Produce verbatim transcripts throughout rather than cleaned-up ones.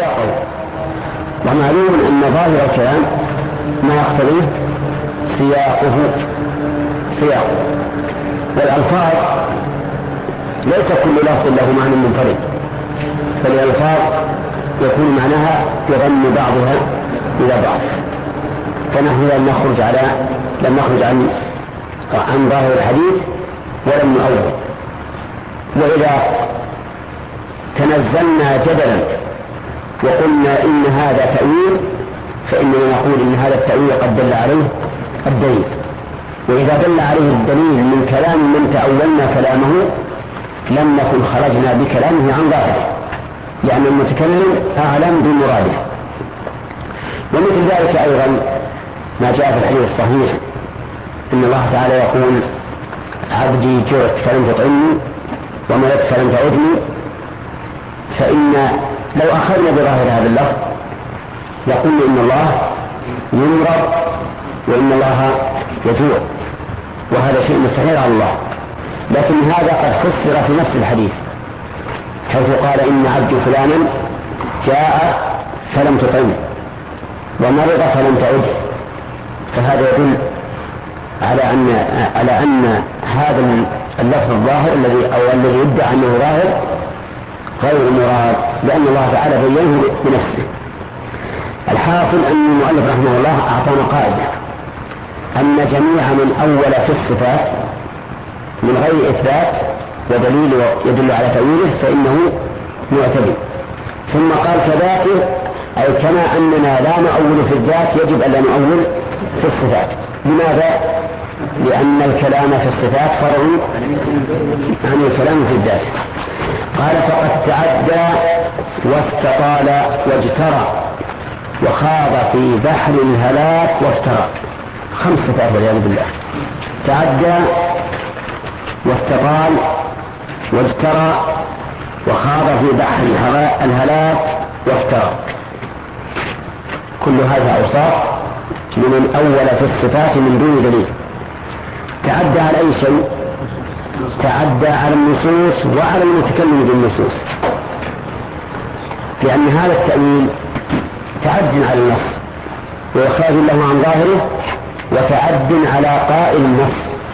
قول. ومعلوم أن ظاهر الكلام ما يقتضيه سياقه سياق. والألفاظ ليس كل لفظ له معنى منفرد، فالألفاظ يكون معناها يضم بعضها إلى بعض. فنحن لم نخرج على لم نخرج عن عن ظاهر الحديث ولم نؤول. وإذا تنزلنا جدلا وقلنا إن هذا تأويل فإننا نقول إن هذا التأويل قد دل عليه الدليل. وإذا دل عليه الدليل من كلام من تأولنا كلامه لم نكن خرجنا بكلامه عن ظاهره، لأن المتكلم أعلم بمراده. ومثل ذلك أيضا ما جاء في الحديث الصحيح إن الله تعالى يقول عبدي جرت فلم تطعمني وملكت فلم تعدني. فإن لو أخذنا بظاهر هذا اللفظ يقول إن الله يمرض وإن الله يجوع، وهذا شيء مستحيل على الله. لكن هذا قد فسر في نفس الحديث حيث قال إن عبد فلانا جاء فلم تطعمه ومرض فلم تعده. فهذا يدل على أن على أن هذا اللفظ الظاهر الذي أو الذي يدعى أنه ظاهر غير مراد، لأن الله تعالى بينه بنفسه. الحاصل أن المؤلف رحمه الله أعطانا قاعدة أن جميع من أول في الصفات من غير إثبات ودليل يدل على تأويله فإنه معتدل. ثم قال كذاته أي كما أننا لا نؤول في الذات يجب أن لا نؤول في الصفات. لماذا؟ لأن الكلام في الصفات فرع عن الكلام في الذات. قال فقد تعدى واستطال واجترى وخاض في بحر الهلاك وافترى. خمس صفات والعياذ بالله: تعدى واستطال واجترى وخاض في بحر الهلاك وافترى. كل هذا أوصاف لمن أول في الصفات من دون دليل. تعدى على أي شيء؟ تعدى على النصوص وعلى المتكلم بالنصوص، لأن هذا التأويل تعد على النص وإخراج له عن ظاهره، وتعد على قائل النص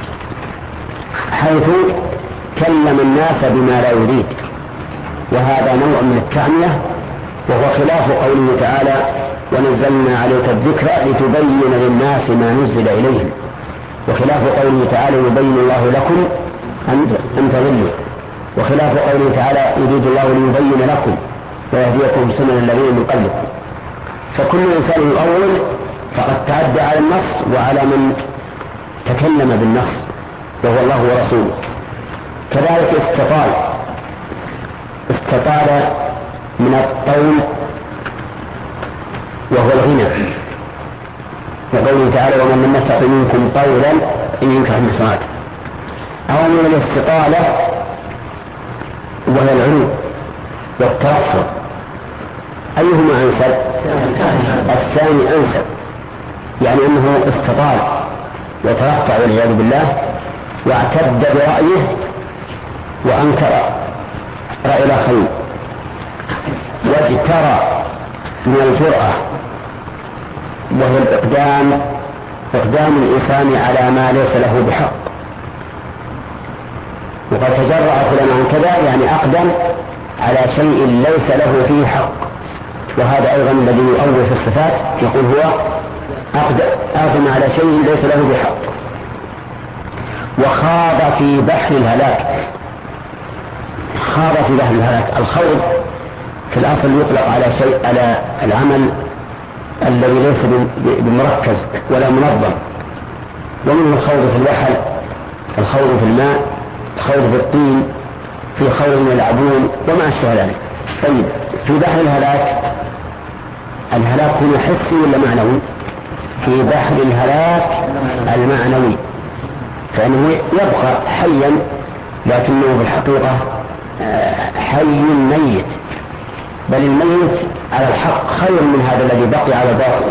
حيث كلم الناس بما لا يريد، وهذا نوع من التعمية، وهو خلاف قوله تعالى ونزلنا عليك الذكر لتبين للناس ما نزل إليهم، وخلاف قوله تعالى يبين الله لكم أن تضلوا، وخلاف قوله تعالى يريد الله ليبين لكم ويهديكم سنن الذين من قبلكم. فكل إنسان يؤول فقد تعدى على النص وعلى من تكلم بالنص وهو الله ورسوله. كذلك استطال استطال من الطول وهو الغنى، وقوله تعالى ومن لم يستطع منكم طولا إن ينكح المحصنات، أو من الاستطالة وهي العلو والترفع. أيهما أنسب؟ الثاني أنسب، يعني أنه استطال وترفع والعياذ بالله واعتد برأيه وأنكر رأي الآخرين، واجترى من الجرأة وهو الإقدام إقدام الإنسان على ما ليس له بحق. وقد تجرأ فلان عن كذا يعني أقدم على شيء ليس له فيه حق، وهذا أيضا الذي يؤول في الصفات يقول هو أقدم على شيء ليس له بحق. وخاض في بحر الهلاك. خاض في بحر الهلاك. الخوض في الأصل يطلق على شيء على العمل الذي ليس بمركز ولا منظم، ومنه الخوض في البحر، الخوض في الماء، الخوض في الطين، في خوض يلعبون وما أشبه ذلك. طيب في بحر الهلاك، الهلاك هنا حسي ولا معنوي؟ في بحر الهلاك المعنوي، فإنه يبقى حيا لكنه في الحقيقة حي ميت، بل الميت على الحق خير من هذا الذي بقي على الباطل.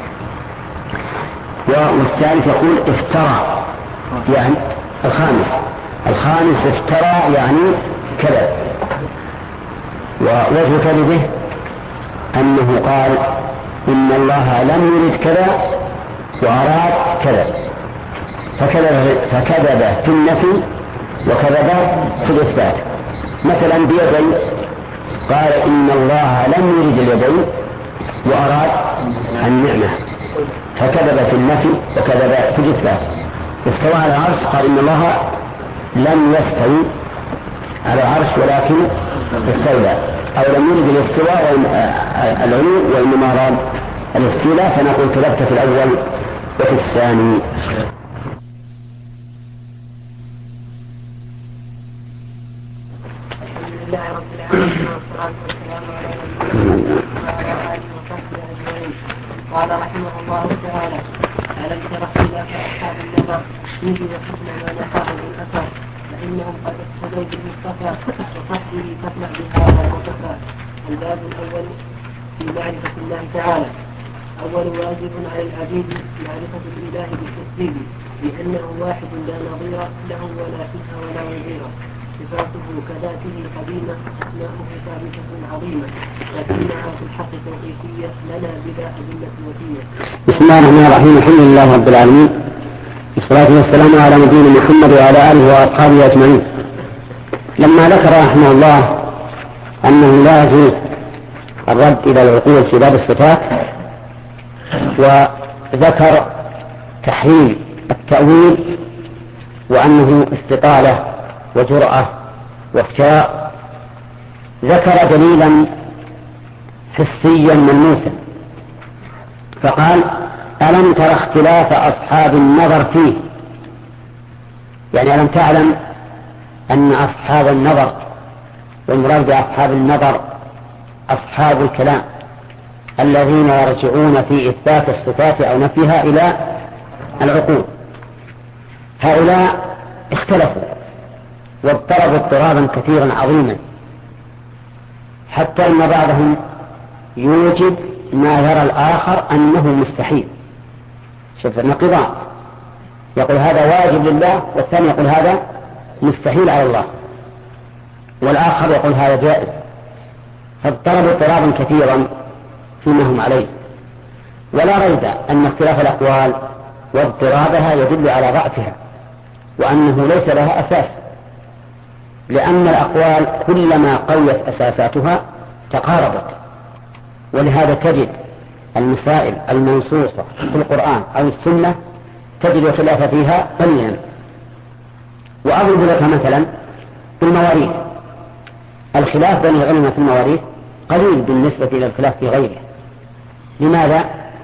والثالث يقول افترى، يعني الخامس الخامس افترى يعني كذب. ووجه كذبه أنه قال إن الله لم يرد كذا وأراد كذا، فكذب, فكذب في النفي وكذب في الإثبات. مثلا بيدين قال إن الله لم يرد اليدين وأراد النعمة، فكذب في النفي وكذب في الإثبات. استوى على العرش قال إن الله لم يستوي على العرش ولكن استولى، أو لم يرد الاستواء العلو وإنما أراد الاستيلاء، فنقول كذبت في الأول وفي الثاني. لله رب العالمين والصلاة والسلام على رسول الله وعلى آله وصحبه أجمعين. قال رحمه الله تعالى: ألم تر اختلاف أصحاب النظر فيه وحسن ما نفعه بالأثر، فإنهم قد اقتدوا بالمصطفى وصحبه تطلع بهذا المصطفى. الباب الأول في معرفة الله تعالى. أول واجب على العبيد معرفة الإله بالتسبيح، لأنه واحد لا نظير له ولا شبه ولا وزير. صفاته كذاته قديمة، أسماؤه ثابتة عظيمة، لكنها في الحق توقيفية لنا بلا أدلة وفية. بسم الله الرحمن الرحيم. الحمد لله رب العالمين، والصلاة والسلام على نبينا محمد وعلى آله وأصحابه أجمعين. لما ذكر رحمه الله أنه لا يجوز الرد إلى العقول في باب الصفات، وذكر تحريم التأويل وأنه استطالة وجرأة وافتاء، ذكر دليلا حسيا ملموسا فقال: ألم تر اختلاف أصحاب النظر فيه؟ يعني ألم تعلم أن أصحاب النظر، والمراد بأصحاب النظر أصحاب الكلام الذين يرجعون في إثبات الصفات أو نفيها إلى العقول، هؤلاء اختلفوا واضطربوا اضطرابا كثيرا عظيما، حتى أن بعضهم يوجد ما يرى الآخر أنه مستحيل. شوف النقيضان، يقول هذا واجب لله، والثاني يقول هذا مستحيل على الله، والآخر يقول هذا جائز. فاضطربوا اضطرابا كثيرا فيما هم عليه. ولا ريب أن اختلاف الأقوال واضطرابها يدل على ضعفها، وأنه ليس لها أساس، لأن الأقوال كلما قويت أساساتها تقاربت. ولهذا تجد المسائل المنصوصة في القرآن أو السنة تجد الخلاف فيها قليلا. وأضرب لك مثلا في المواريث، الخلاف بين العلماء في المواريث قليل بالنسبة إلى الخلاف في غيره. لماذا؟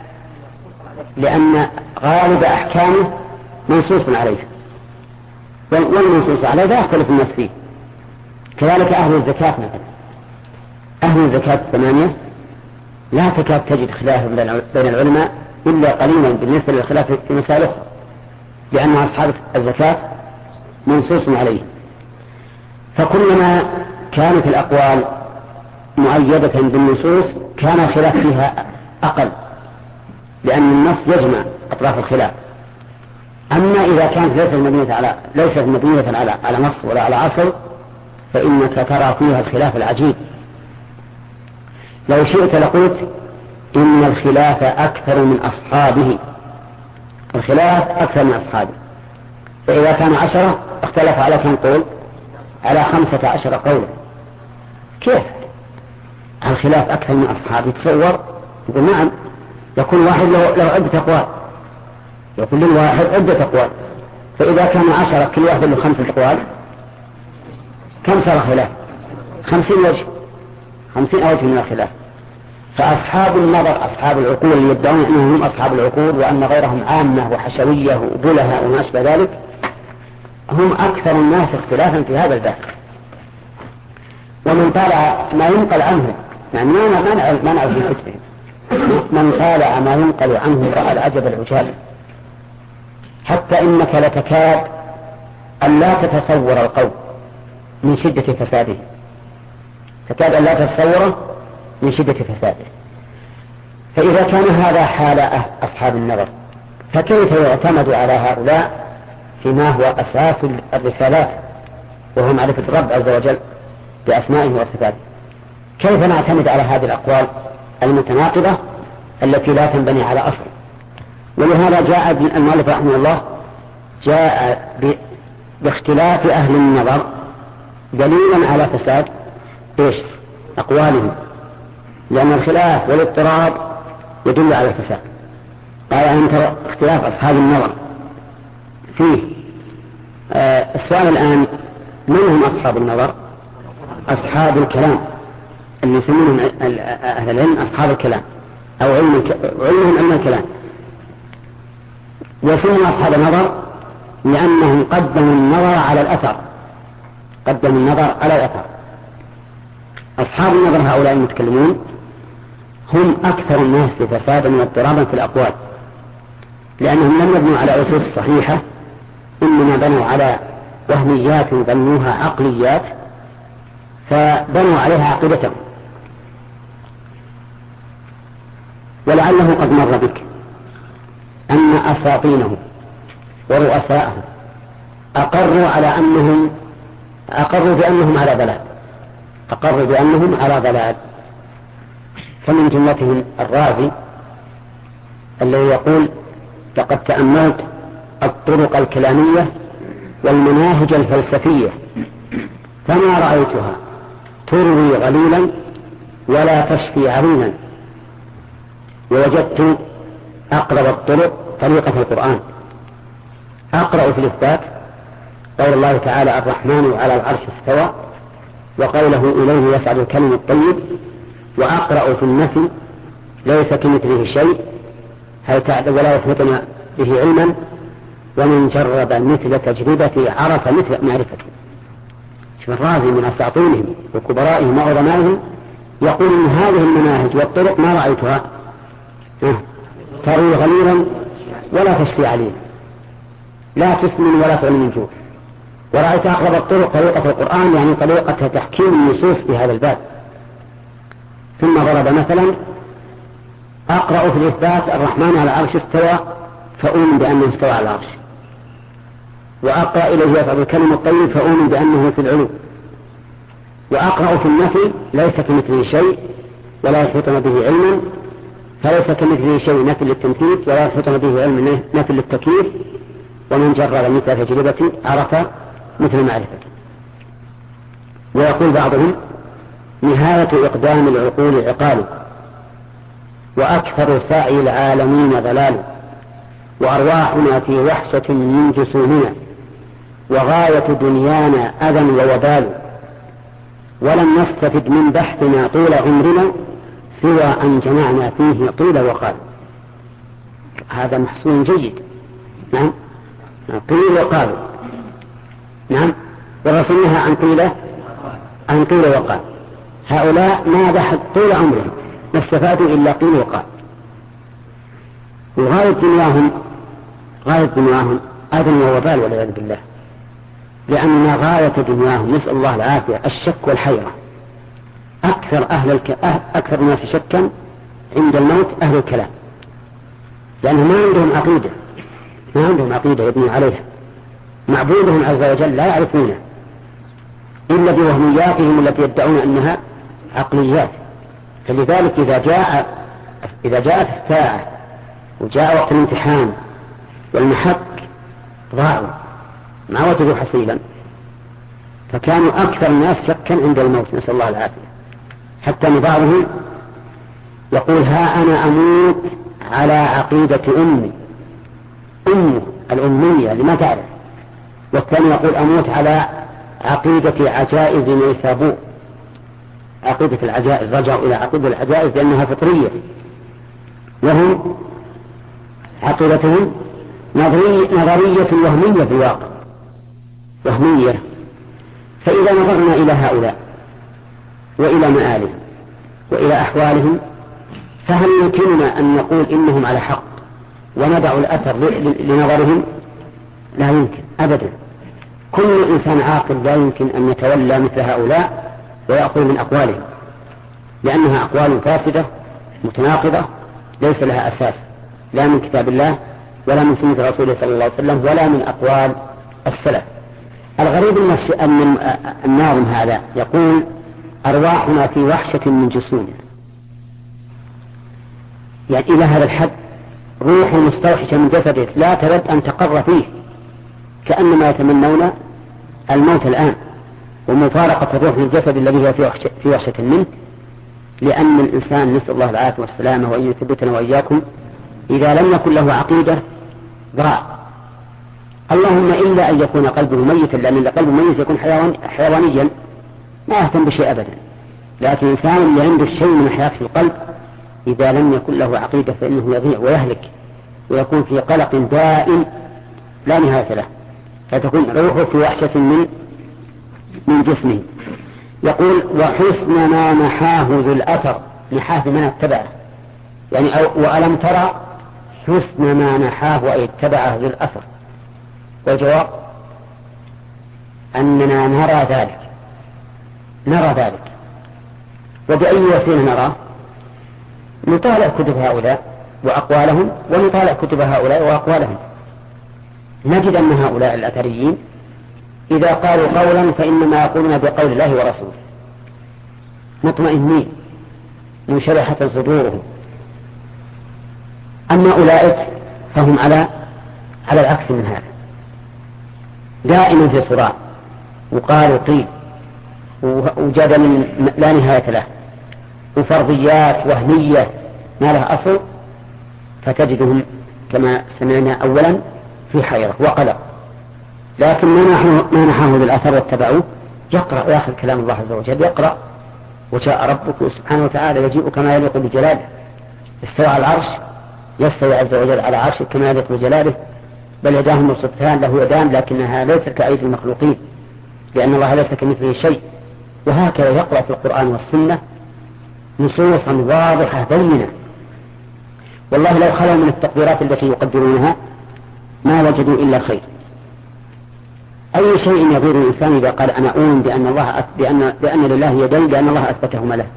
لأن غالب أحكامه منصوص عليه، والمنصوص عليه لا يختلف الناس فيه. كذلك أهل الزكاة مثلا، أهل الزكاة الثمانية لا تكاد تجد خلاف بين العلماء إلا قليلا بالنسبة للخلاف في مسائل أخرى، لأن أصحاب الزكاة منصوص عليه. فكلما كانت الأقوال مؤيدة بالنصوص كان الخلاف فيها أقل، لأن النص يجمع أطراف الخلاف. أما إذا كانت ليست مبنية على ليست مبنية على على نص ولا على أصل، فإنك ترى فيها الخلاف العجيب. لو شئت لقلت إن الخلاف أكثر من أصحابه، الخلاف أكثر من أصحابه. فإذا كان عشرة اختلف على كم قول؟ على خمسة عشر قولا. كيف الخلاف أكثر من أصحابه؟ تصور يقول نعم، يكون واحد له عدة أقوال، يكون للواحد عدة أقوال. فإذا كان عشرة كل واحد له خمسة أقوال، كم صار خلاف؟ خمسين وجه، خمسين وجه من الخلاف. فأصحاب النظر أصحاب العقول اللي يدعون أنهم هم أصحاب العقول وأن غيرهم عامة وحشوية وبلها وما أشبه ذلك، هم أكثر الناس اختلافا في هذا الباب. ومن طالع ما ينقل عنه، يعني ما نعرف ما نعرف في كتبه، من طالع ما ينقل عنه رأى العجب العجاب، حتى إنك لتكاد أن لا تتصور القول من شدة فساده، تكاد أن لا تتصوره من شدة فساده. فإذا كان هذا حال أصحاب النظر، فكيف يعتمد على هؤلاء فيما هو أساس الرسالات، وهو معرفة الرب عز وجل بأسمائه وصفاته؟ كيف نعتمد على هذه الأقوال المتناقضة التي لا تنبني على أصل. ولهذا جاء المؤلف رحمه الله جاء باختلاف أهل النظر دليلا على فساد إيش أقوالهم، لأن الخلاف والاضطراب يدل على الفساد. قال أن ترى اختلاف أصحاب النظر فيه. آه السؤال الآن: من هم أصحاب النظر؟ أصحاب الكلام اللي يسمونهم أهل العلم أصحاب الكلام أو علم علمهم علم الكلام. ويسمون أصحاب النظر لأنهم قدموا النظر على الأثر قدموا النظر على الأثر. أصحاب النظر هؤلاء المتكلمون هم أكثر الناس فسادا واضطرابا في الأقوال، لأنهم لم يبنوا على أسس صحيحة، إنما بنوا على وهميات بنوها عقليات، فبنوا عليها عقيدتهم. ولعله قد مر بك أن أساطينهم ورؤساءهم أقروا على أنهم أقروا بأنهم على ضلال أقروا بأنهم على ضلال فمن جملتهم الرازي الذي يقول: لقد تأملت الطرق الكلامية والمناهج الفلسفية فما رأيتها تروي غليلا ولا تشفي عرينا، ووجدت أقرب الطرق طريقة القرآن. أقرأ في الإثبات قول الله تعالى: الرحمن على العرش استوى، وقوله: إليه يصعد الكلم الطيب. وأقرأ في النفي: ليس كمثله شيء هل تعد ولا يحيطنا به علما، ومن جرب مثل تجربتي عرف مثل معرفته. شوف الرازي من أساطينهم وكبرائهم وعظمائهم يقول إن هذه المناهج والطرق ما رأيتها تروي غليلا ولا تشفي عليلا، لا تسمن ولا تعلم من جوع. ورأيت أقرب الطرق طريقة القرآن، يعني طريقة تحكيم النصوص في هذا الباب. ثم ضرب مثلا: أقرأ في الإثبات الرحمن على العرش استوى فأؤمن بأنه استوى على العرش، وأقرأ إليه يصعد الكلم الطيب فأؤمن بأنه في العلو، وأقرأ في النفي: ليس كمثله شيء ولا يحيطنا به علما، فليس كمثله شيء نفي للتمثيل ولا يحيطنا به علم نفي للتكييف، ومن جرب مثل تجربتي عرف مثل معرفته. ويقول بعضهم: نهاية إقدام العقول عقال، وأكثر سعي العالمين ضلال، وأرواحنا في وحشة من جسومنا، وغاية دنيانا أذى ووبال، ولم نستفد من بحثنا طول عمرنا سوى أن جمعنا فيه طول وقال. هذا محصول جيد. نعم، قيل وقال. نعم، ورسمها عن قيل عن قيل وقال. هؤلاء ما بحث طول عمرهم ما استفادوا إلا قيل وقال. وغاية دنياهم غاية دنياهم أذى ووبال والعياذ بالله، لأن غاية دنياهم نسأل الله العافية الشك والحيرة. أكثر أهل الك... أكثر الناس شكا عند الموت أهل الكلام، لأنهم ما عندهم عقيدة ما عندهم عقيدة يبني عليها. معبودهم عز وجل لا يعرفونه إلا بوهمياتهم التي يدعون أنها عقليات. فلذلك إذا جاء إذا جاءت الساعة وجاء وقت الامتحان والمحك ضاعوا ما وجدوا حصيلا، فكانوا أكثر الناس شكا عند الموت نسأل الله العافية. حتى من بعضهم يقول: ها أنا أموت على عقيدة أمي، أمه الأمية اللي ما تعرف. والثاني يقول: أموت على عقيدة عجائز نيسابور، عقيدة العجائز، رجعوا إلى عقيدة العجائز لأنها فطرية، وهم عقيدتهم نظرية وهمية في الواقع، وهمية. فإذا نظرنا إلى هؤلاء وإلى مآلهم وإلى أحوالهم، فهل يمكننا أن نقول إنهم على حق وندع الأثر لنظرهم؟ لا يمكن أبدا. كل إنسان عاقل لا يمكن أن يتولى مثل هؤلاء ويأخذ من أقوالهم، لأنها أقوال فاسدة متناقضة ليس لها أساس، لا من كتاب الله ولا من سنة رسوله صلى الله عليه وسلم ولا من أقوال السلف. الغريب أن الناظم هذا يقول: أرواحنا في وحشة من جسومنا. يعني إلى هذا الحد روح مستوحشة من جسده لا تود أن تقر فيه، كأنما يتمنون الموت الآن ومفارقة الروح من الجسد الذي هو في وحشة منه. لأن الإنسان نسأل الله العافية والسلامة وأن يثبتنا وإياكم إذا لم يكن له عقيدة ضاع، اللهم إلا أن يكون قلبه ميتا، لأن قلبه ميت يكون حيوان حيوانيا ما يهتم بشيء أبدا. لكن الإنسان اللي عنده الشيء من الحياة في القلب إذا لم يكن له عقيدة فإنه يضيع ويهلك ويكون في قلق دائم لا نهاية له، فتكون روحه في وحشة من من جسمه. يقول وحسن ما نحاه ذو الأثر، نحاه من اتبعه يعني أو وألم ترى حسن ما نحاه أي اتبعه ذو الأثر. والجواب أننا نرى ذلك نرى ذلك وبأي وسيلة نراه؟ نطالع كتب هؤلاء وأقوالهم ونطالع كتب هؤلاء وأقوالهم، نجد أن هؤلاء الأثريين إذا قالوا قولا فإنما يقولون بقول الله ورسوله مطمئنين منشرحة صدورهم. أما أولئك فهم على على العكس من هذا، دائما في صراع وقال وقيل وجدل لا نهاية له وفرضيات وهمية ما لها أصل، فتجدهم كما سمعنا أولا في حيرة وقلق. لكن ما نحاه بالأثر واتبعوه يقرأ ويأخذ كلام الله عز وجل، يقرأ وجاء ربك سبحانه وتعالى يجيء كما يليق بجلاله، استوى على العرش يستوي عز وجل على عرشه كما يليق بجلاله، بل يداه مبسوطتان له يدان لكنها ليست كأيدي المخلوقين لأن الله ليس كمثله شيء. وهكذا يقرأ في القرآن والسنة نصوصا واضحة بينة. والله لو خلوا من التقديرات التي يقدرونها ما وجدوا إلا خير. أي شيء يغير الإنسان إذا قال أنا أؤمن بأن الله أث... بأن... بأن لله يدين لأن الله أثبتهما له،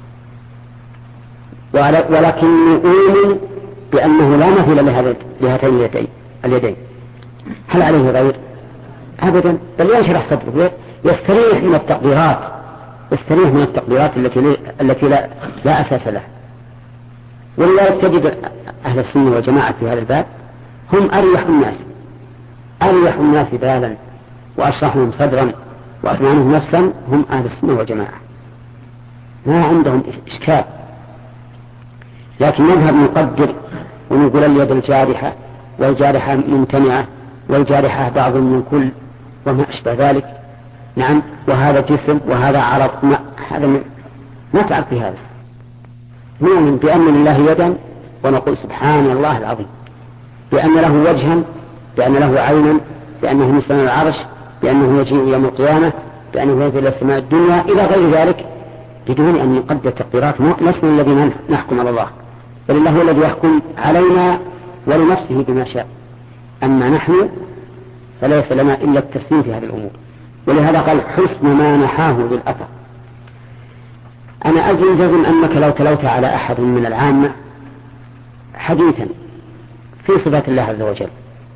ولكن أؤمن بأنه لا مثيل لهاتين اليدين، هل عليه غير؟ أبدا، بل ينشرح صدره يستريح من التقديرات يستريح من التقديرات التي التي لا, لا أساس لها. ولذلك تجد أهل السنة والجماعة في هذا الباب هم أريح الناس أريح الناس بالا وأشرحهم صدرا وأطمئنهم نفسا، هم أهل السنة والجماعة ما عندهم إشكال. لكن نذهب نقدر ونقول اليد الجارحة والجارحة ممتنعة والجارحة بعض من كل وما أشبه ذلك، نعم، وهذا جسم وهذا عرض، ما هذا ما تعرف في هذا. نؤمن بأن لله يدا ونقول سبحان الله العظيم، بأن له وجها، بأن له عينا، بأنه من سماء العرش، بأنه يجيء يوم القيامة، بأنه ينزل إلى السماء الدنيا إلى غير ذلك، بدون أن نقدر تقديرات. نحن الذين نحكم على الله، بل الله هو الذي يحكم علينا ولنفسه بما شاء. أما نحن فليس لنا إلا التسليم في هذه الأمور. ولهذا قال حسن ما نحاه بالأثر. أنا أجل جزم أنك لو تلوت على أحد من العامة حديثا في صفات الله عز وجل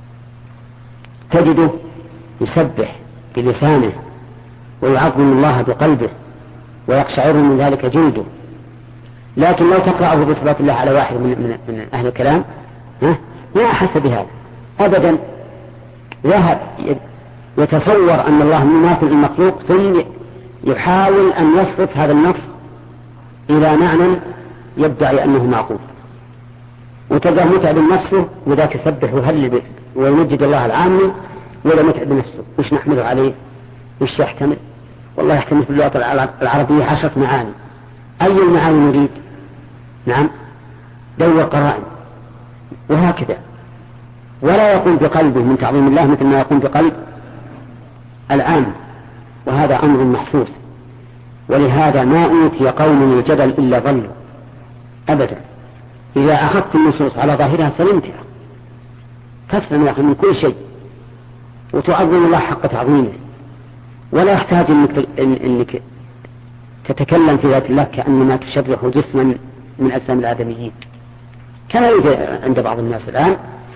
تجده يسبح بلسانه ويعظم الله بقلبه ويقشعر من ذلك جلده. لكن لو تقرأه بصفات الله على واحد من, من, من أهل الكلام ما أحس بهذا أبدا، ذهب يتصور أن الله مماثل المخلوق ثم يحاول أن يصرف هذا النص إلى معنى يدعي أنه معقول، وتلقاه متعب نفسه وذاك يسبح ويهلل ويمجد الله العامي ولا متعب نفسه. وش نحمله عليه؟ وش يحتمل؟ والله يحتمل في اللغة العربية عشرة معاني. أي المعاني نريد؟ نعم، دور قرائن وهكذا، ولا يقوم بقلبه من تعظيم الله مثل ما يقوم بقلب العام، وهذا أمر محسوس. ولهذا ما أوتي قوم الجدل إلا ضلوا أبدا. إذا أخذت النصوص على ظاهرها سلمتها، تسلم يا أخي من كل شيء وتعظم الله حق تعظيمه، ولا يحتاج إنك, إنك تتكلم في ذات الله كأنما تشرح جسما من أجسام الآدميين كما يوجد عند بعض الناس الآن.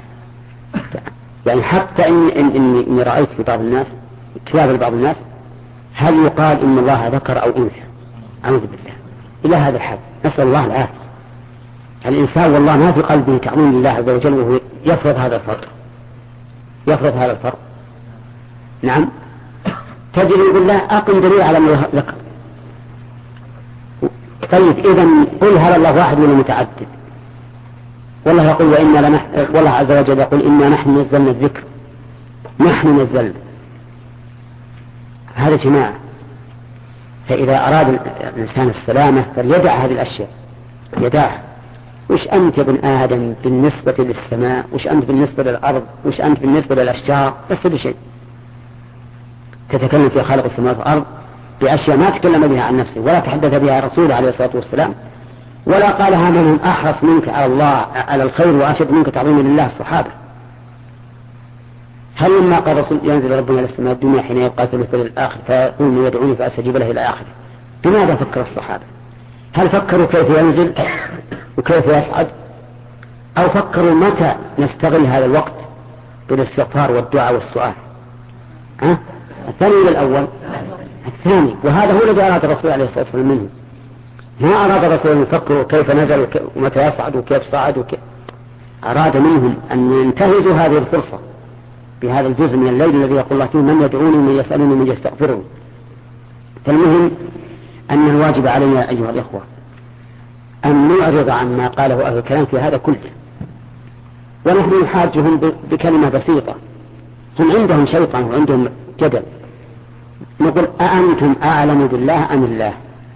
يعني حتى إني إن إن إن رأيت في بعض الناس كتاب لبعض الناس هل يقال إن الله ذكر أو أنثى؟ أعوذ بالله، إلى هذا الحد، نسأل الله العافية. الإنسان والله ما في قلبه تعظيم لله عز وجل وهو يفرض هذا الفرض، يفرض هذا الفرض. نعم، تجد يقول لا أقم دليل على ما ذكر. طيب إذن قل هل الله واحد ولا متعدد؟ والله يقول وإنا لنح... والله عز وجل يقول إنا نحن نزلنا الذكر، نحن نزلنا، هذا جماعة. فإذا أراد الإنسان السلامة فليدع هذه الأشياء، يدعها. وش أنت يا ابن آدم بالنسبة للسماء؟ وش أنت بالنسبة للأرض؟ وش أنت بالنسبة للأشجار؟ بس بشيء تتكلم في خالق السماوات والأرض بأشياء ما تكلم بها عن نفسه ولا تحدث بها رسوله عليه الصلاة والسلام، ولا قالها من أحرص منك على الله على الخير وأشد منك تعظيما لله الصحابة. هل لما قال رسول ينزل ربنا إلى السماء الدنيا حين يبقى ثلث الآخر فيقول من يدعوني فأستجيب له إلى آخره؟ بماذا فكر الصحابة؟ هل فكروا كيف ينزل وكيف يصعد، أو فكروا متى نستغل هذا الوقت بالاستغفار والدعاء والسؤال؟ أه؟ الثاني إلى الأول، الثاني. وهذا هو الذي أراد الرسول عليه الصلاة والسلام منه. ما أراد الرسول أن يفكروا كيف نزل ومتى يصعد وكيف صعد وكيف. أراد منهم أن ينتهزوا هذه الفرصة بهذا الجزء من الليل الذي يقول الله فيه من يدعوني من يسألني من يستغفرني. فالمهم أن الواجب علينا أيها الإخوة أن نعرض عما قاله أهل الكلام في هذا كله، ونحن نحاجهم بكلمة بسيطة. هم عندهم شيطان وعندهم جدل، نقول أأنتم أعلم بالله أم الله؟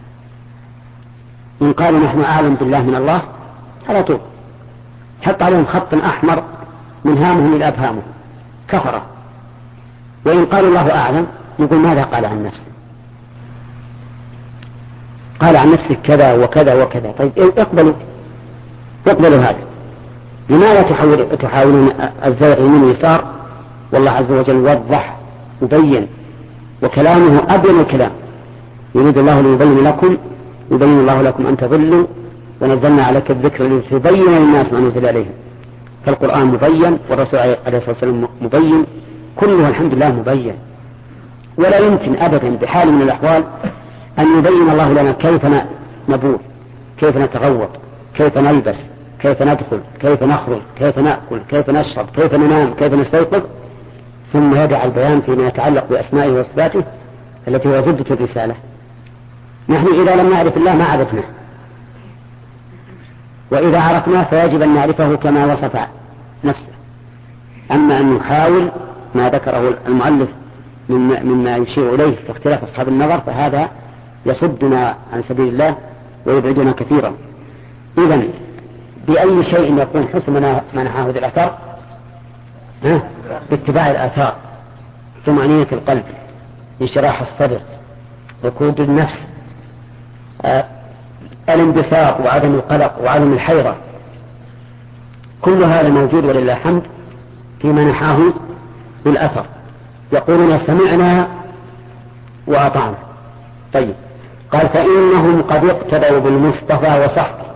إن قالوا نحن أعلم بالله من الله على طول حط عليهم خط أحمر من هامهم إلى أبهامهم، كفرة. وإن قالوا الله أعلم نقول ماذا قال عن نفسه؟ قال عن نفسك كذا وكذا وكذا. طيب اقبلوا اقبلوا هذا. لماذا تحاول تحاولون الزيغ يمين ويسار؟ والله عز وجل وضح وبين، وكلامه أبين الكلام. يريد الله ليبين لكم، يبين الله لكم أن تضلوا، ونزلنا عليك الذكر لتبين للناس ما نزل عليهم. فالقرآن مبين والرسول عليه الصلاة والسلام مبين، كله الحمد لله مبين. ولا يمكن أبدا بحال من الأحوال أن يبين الله لنا كيف نبور، كيف نتغوط، كيف نلبس، كيف ندخل، كيف نخرج، كيف نأكل، كيف نشرب، كيف ننام، كيف نستيقظ، ثم يدع البيان فيما يتعلق بأسمائه وصفاته التي هو زبدة الرسالة. نحن إذا لم نعرف الله ما عرفناه، وإذا عرفناه فيجب أن نعرفه كما وصف نفسه. أما أن نحاول ما ذكره المؤلف مما يشير إليه في اختلاف أصحاب النظر فهذا يصدنا عن سبيل الله ويبعدنا كثيرا. إذن بأي شيء يكون حسن منحاه ذي الأثار؟ باتباع الآثار، طمأنينة القلب، انشراح الصدر، ركود النفس، آه، الانبساط وعدم القلق وعدم الحيرة. كل هذا موجود ولله الحمد في منحاه بالأثر. يقولون سمعنا وأطعنا. طيب قال فإنهم قد اقتدوا بالمصطفى وصحبه.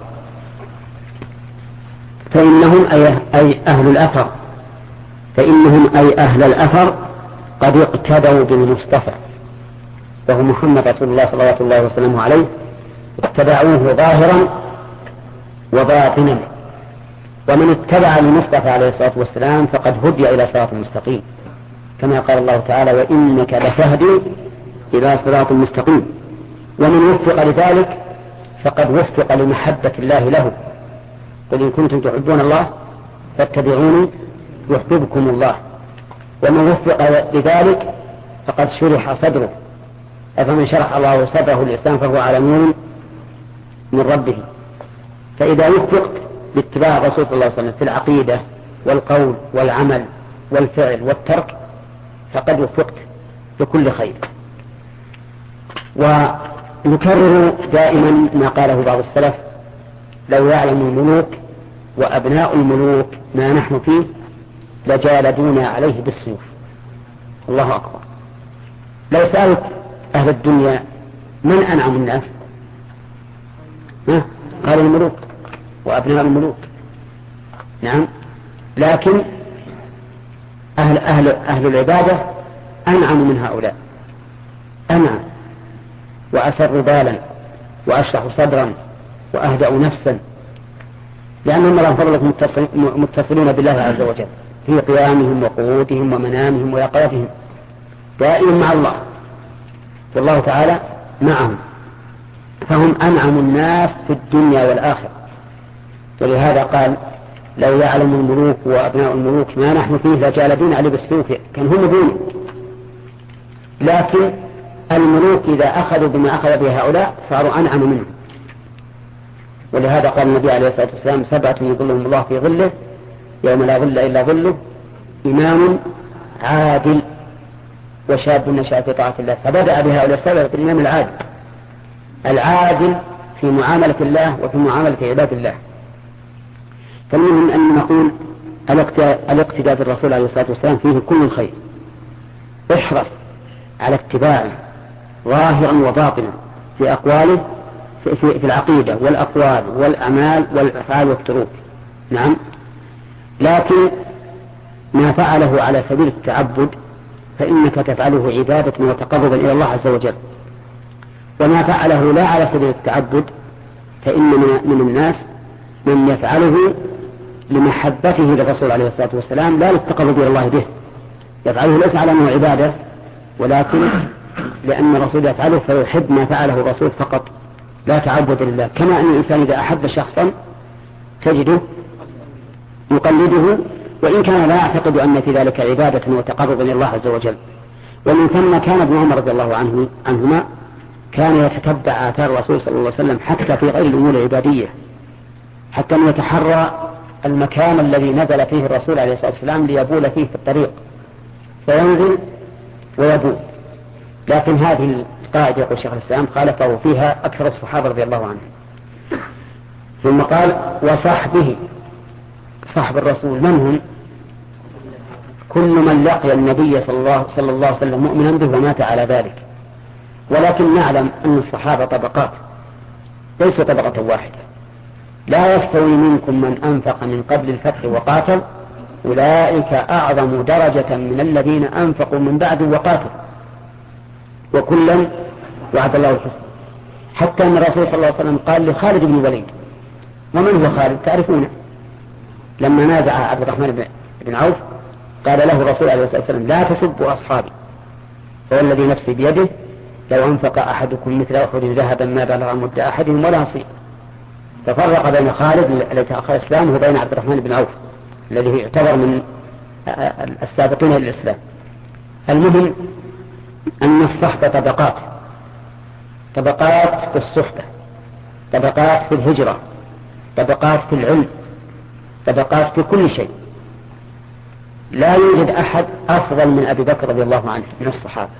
فإنهم أي, أي أهل الأثر، فإنهم أي أهل الأثر قد اقتدوا بالمصطفى وهو محمد رسول الله صلى الله عليه وسلم عليه، اتبعوه ظاهرا وباطنا. ومن اتبع المصطفى عليه الصلاة والسلام فقد هدي إلى صراط مستقيم، كما قال الله تعالى وإنك لتهدي إلى صراط مستقيم. ومن وفق لذلك فقد وفق لمحبة الله له. قل إن كنتم تحبون الله فاتبعوني يحببكم الله. ومن وفق لذلك فقد شرح صدره، أفمن شرح الله صدره الإسلام فهو على نور من ربه. فإذا وفقت باتباع الرسول صلى الله عليه وسلم في العقيدة والقول والعمل والفعل والترك فقد وفقت بكل خير. ونكرر دائما ما قاله بعض السلف لو يعلم الملوك وأبناء الملوك ما نحن فيه لجالدونا عليه بالسيوف. الله أكبر. لو سألت أهل الدنيا من أنعم الناس قال الملوك وأبناء الملوك. نعم، لكن أهل, أهل, أهل العبادة أنعم من هؤلاء، أنعم وأسر بالا وأشرح صدرا وأهدأ نفسا. لأنهم لهم فضل متصلون بالله عز وجل في قيامهم وقعودهم ومنامهم ويقظتهم دائما مع الله، والله تعالى معهم، فهم أنعم الناس في الدنيا والآخرة. ولهذا قال لو يعلم الملوك وأبناء الملوك ما نحن فيه لجالدون عليه بالسيوف، كان هم دون. لكن الملوك إذا أخذوا بما أخذ به هؤلاء صاروا أنعم منهم. ولهذا قال النبي عليه الصلاة والسلام سبعة يظلهم الله في ظله يوم لا ظل إلا ظله: إمام عادل وشاب نشأ في طاعة الله. فبدأ بهؤلاء السبعة بالإمام العادل، العادل في معاملة الله وفي معاملة عباد الله. فمنهم أن نقول الاقتداء بالرسول عليه الصلاة والسلام فيه كل الخير، احرص على اتباعه ظاهرا وباطنا في أقواله في, في, في العقيدة والأقوال والأعمال والأفعال والتروك. نعم، لكن ما فعله على سبيل التعبد فإنك تفعله عبادة وتقربا إلى الله عز وجل، وما فعله لا على سبيل التعبد فإن من الناس من يفعله لمحبته للرسول عليه الصلاة والسلام لا للتقرب إلى الله به، يفعله ليس على أنه عبادة ولكن لأن الرسول يفعله فيحب ما فعله الرسول فقط لا تعبد لله. كما أن الإنسان إذا أحب شخصا تجده يقلده وإن كان لا يعتقد أن في ذلك عبادة وتقرب إلى الله عز وجل. ومن ثم كان ابن عمر رضي الله عنه عنهما كان يتتبع آثار الرسول صلى الله عليه وسلم حتى في غير الأمور العبادية، حتى أن يتحرى المكان الذي نزل فيه الرسول عليه الصلاة والسلام ليبول فيه في الطريق فينزل ويبول. لكن هذه القاعدة يقول شيخ الإسلام خالفه فيها أكثر الصحابة رضي الله عنهم. ثم قال وصحبه، صحب الرسول من هم؟ كل من لقي النبي صلى الله, صلى الله عليه وسلم مؤمنا به ومات على ذلك. ولكن نعلم أن الصحابة طبقات ليس طبقة واحدة، لا يستوي منكم من أنفق من قبل الفتح وقاتل أولئك أعظم درجة من الذين أنفقوا من بعد وقاتل وكلا وعد الله الحسنى. حتى أن الرسول صلى الله عليه وسلم قال لخالد بن الوليد، ومن هو خالد تعرفونه، لما نازع عبد الرحمن بن عوف قال له الرسول عليه الصلاة والسلام لا تسبوا أصحابي فوالذي نفسي بيده لو أنفق أحدكم مثل أحد ذهبا ما بلغ مد أحدهم ولا نصيب. ففرق بين خالد الذي تأخر إسلامه وبين عبد الرحمن بن عوف الذي يعتبر من السابقين للإسلام. المهم أن الصحبة طبقات، طبقات في الصحبة، طبقات في الهجرة، طبقات في العلم، طبقات في كل شيء. لا يوجد أحد أفضل من أبي بكر رضي الله عنه من الصحابة،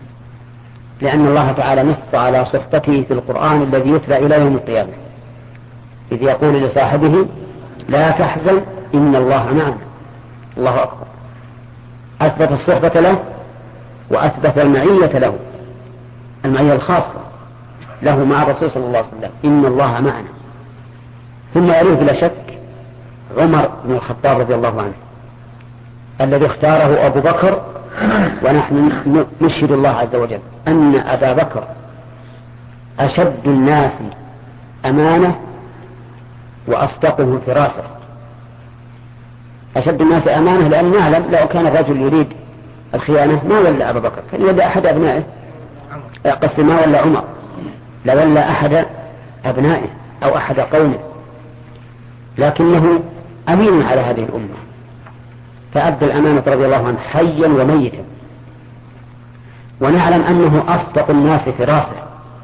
لأن الله تعالى نص على صحبته في القرآن الذي يتلى إلى يوم القيامة، إذ يقول لصاحبه لا تحزن إن الله معنا. الله أكبر، أثبت الصحبة له وأثبت المعية له، المعية الخاصة له مع الرسول صلى الله عليه وسلم، إن الله معنا. ثم يليه بلا شك عمر بن الخطاب رضي الله عنه الذي اختاره أبو بكر، ونحن نشهد الله عز وجل أن أبا بكر أشد الناس أمانة وأصدقهم فراسة. أشد الناس أمانة لأن نعلم لو كان الرجل يريد الخيانة ما ولا أبا بكر، كان يولى أحد أبنائه، قصد ما ولا عمر، لولى أحد أبنائه أو أحد قومه، لكنه أمين على هذه الأمة فأدى الأمانة رضي الله عنه حيا وميتا. ونعلم أنه أصدق الناس فراسة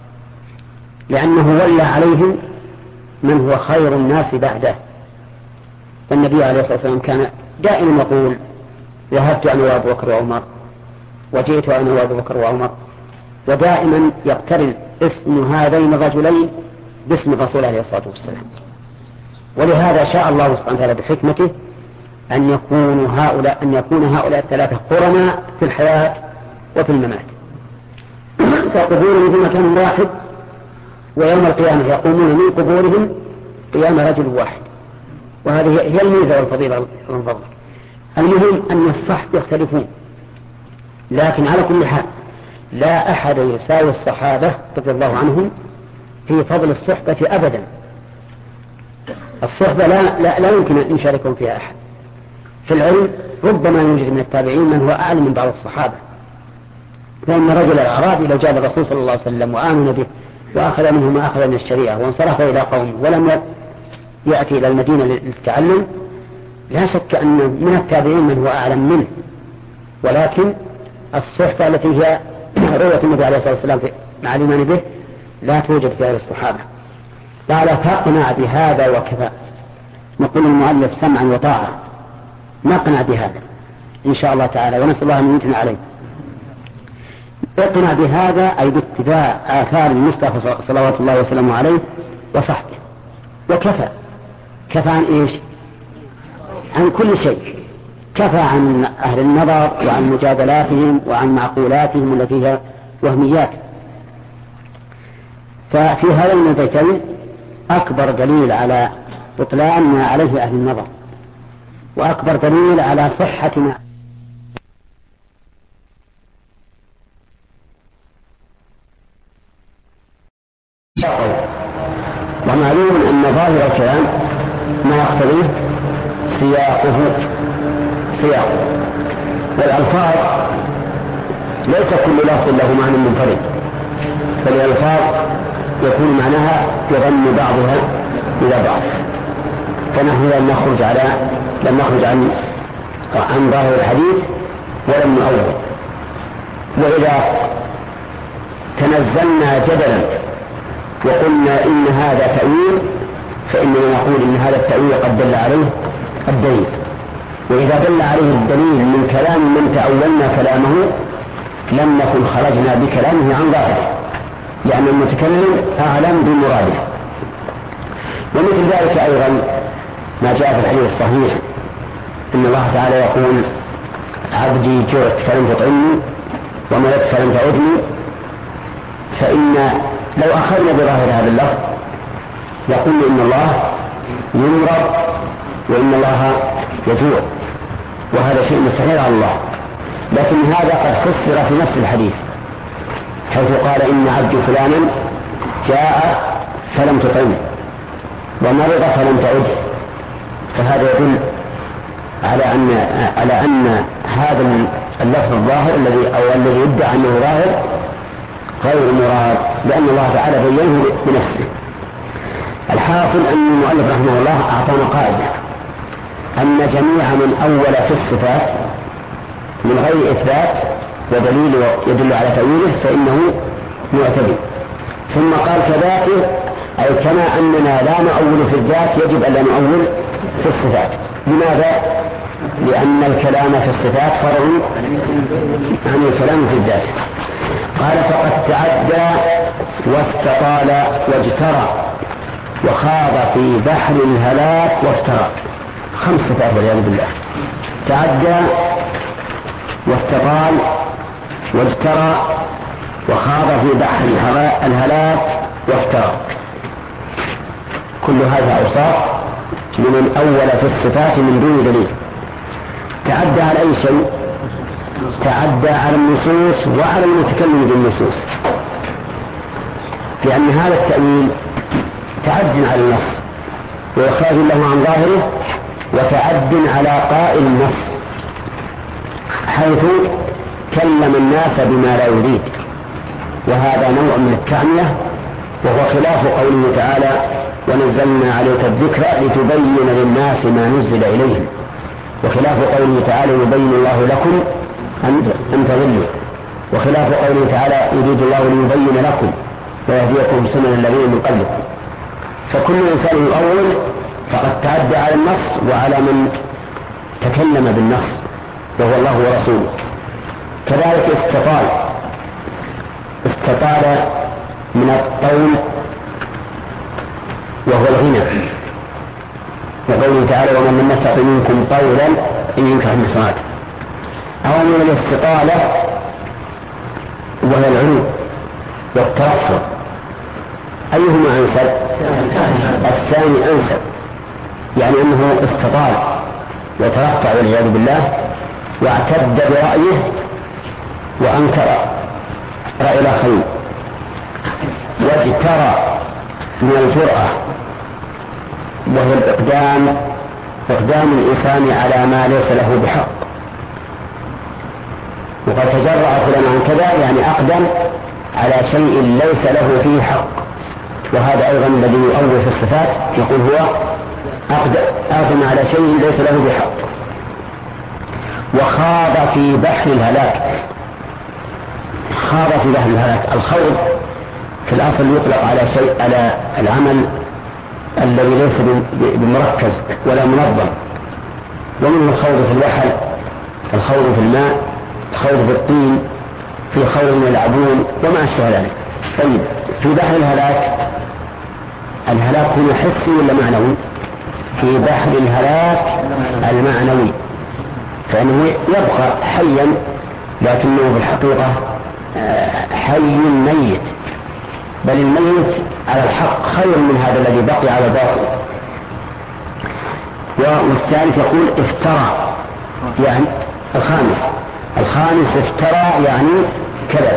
لأنه ولى عليهم من هو خير الناس بعده. فالنبي عليه الصلاة والسلام كان دائما يقول ذهبت أنا وأبو بكر وعمر وجئت أنا وأبو بكر وعمر، ودائما يقترن اسم هذين الرجلين باسم الرسول عليه الصلاة والسلام. ولهذا شاء الله سبحانه وتعالى بحكمته أن يكون هؤلاء أن يكون هؤلاء الثلاثة قرناء في الحياة وفي الممات، فقبورهم في مكان واحد ويوم القيامة يقومون من قبورهم قيام رجل واحد. وهذه هي الميزة والفضيلة والفضل. المهم أن الصحب يختلفون، لكن على كل حال لا أحد يساوي الصحابة رضي الله عنهم في فضل الصحبة أبدا الصحبة لا, لا, لا يمكن أن يشاركهم فيها أحد. في العلم ربما يوجد من التابعين من هو أعلم من بعض الصحابة، فإن رجل الأعرابي لو جاء الرسول صلى الله عليه وسلم وآمن به وأخذ منه ما أخذ من الشريعة وانصرف إلى قومه ولم يأتي إلى المدينة للتعلم، لا شك أن من التابعين من هو أعلم منه، ولكن الصحبة التي هي رؤية النبي عليه الصلاة والسلام مع الإيمان به لا توجد في غير الصحابة. قال فاقنع بهذا وكفى. نقول المؤلف سمعا وطاعة، نقنع بهذا إن شاء الله تعالى، ونسأل الله أن يمتن عليه. اقنع بهذا أي باتباع آثار المصطفى صلوات الله وسلامه عليه وصحبه، وكفى. كفى عن إيش؟ عن كل شيء. كفى عن أهل النظر وعن مجادلاتهم وعن معقولاتهم التي هي وهميات. ففي هذين البيتين أكبر دليل على بطلان ما عليه أهل النظر، وأكبر دليل على صحة ما ومعلوم أن ظاهر الكلام ما يقتضيه سياقه سياق، والألفاظ ليس كل لفظ له معنى منفرد، فالألفاظ يكون معناها يضم بعضها إلى بعض. فنحن لن نخرج على لن نخرج عن عن ظاهر الحديث ولم نؤول. وإذا تنزلنا جدلا وقلنا إن هذا تأويل فإننا نقول إن هذا التأويل قد دل عليه الدليل، وإذا دل عليه الدليل من كلام من تأولنا كلامه لم نكن خرجنا بكلامه عن ظاهره، لأن المتكلم أعلم بمراده. ومثل ذلك أيضا ما جاء في الحديث الصحيح إن الله تعالى يقول عبدي جعت فلم تطعمني وملت فلم تعدني. فإن لو أخذنا بظاهر هذا اللفظ يقول إن الله يمرض وإن الله يجوع، وهذا شيء مستحيل على الله. لكن هذا قد فسر في نفس الحديث حيث قال إن عبد فلانا جاء فلم تطعمه ومرض فلم تعده، فهذا يدل على أن على أن هذا اللفظ الظاهر الذي أو الذي يدعى أنه ظاهر غير مراد، لأن الله تعالى بينه بنفسه. الحاصل أن المؤلف رحمه الله أعطانا قاعدة أن جميع من أول في الصفات من غير إثبات ودليل يدل على تأويله فإنه معتدل. ثم قال كذلك أي كما أننا لا نؤول في الذات يجب أن لا نؤول في الصفات. لماذا؟ لأن الكلام في الصفات فرع عن الكلام في الذات. قال فقد تعدى واستطال واجترى وخاض في بحر الهلاك وافترى. خمس صفات والعياذ بالله: تعدى واستطال واجترى وخاض في بحر الهلاك وافترى. كل هذا أوصاف لمن أول في الصفات من دون دليل. تعدى على أي شيء؟ تعدى على النصوص وعلى المتكلم بالنصوص، لأن هذا التأويل تعد على النص وإخراج له عن ظاهره، وتعد على قائل النص حيث كلم الناس بما لا يريد، وهذا نوع من التعمية، وهو خلاف قوله تعالى: ونزلنا عليك الذكر لتبين للناس ما نزل إليهم، وخلاف قوله تعالى: يبين الله لكم أن تضلوا، وخلاف قوله تعالى: يريد الله ليبين لكم ويهديكم سنن الذين من قبلكم. فكل إنسان يؤول فقد تعدى على النص وعلى من تكلم بالنص وهو الله ورسوله. كذلك استطال استطال من الطول وهو الغنى، وقوله تعالى: ومن لم يستطع منكم طولا ان ينكح المحصنات. او من الاستطالة وهي العلو والترفع. ايهما انسب؟ الثاني انسب، يعني انه استطال وترفع والعياذ بالله، واعتد برأيه وانكر رأي الاخرين، واجترى من الجرأة وهو الإقدام إقدام الإنسان على ما ليس له بحق. وقد تجرأ فلان عن كذا يعني أقدم على شيء ليس له فيه حق. وهذا أيضا الذي يؤول في الصفات يقول هو أقدم على شيء ليس له بحق. وخاض في بحر الهلاك. خاض في بحر الهلاك. الخوض في الأصل يطلق على شيء على العمل الذي ليس بمركز ولا منظم، ومنه الخوض في البحر، الخوض في الماء، الخوض في الطين، في خوض يلعبون وما أشبه ذلك. طيب في بحر الهلاك، الهلاك هنا حسي ولا معنوي؟ في بحر الهلاك المعنوي، فإنه يبقى حيا لكنه في الحقيقة حي ميت، بل الميت على الحق خير من هذا الذي بقي على الباطل. والثالث يقول افترى، يعني الخامس الخامس افترى يعني كذب.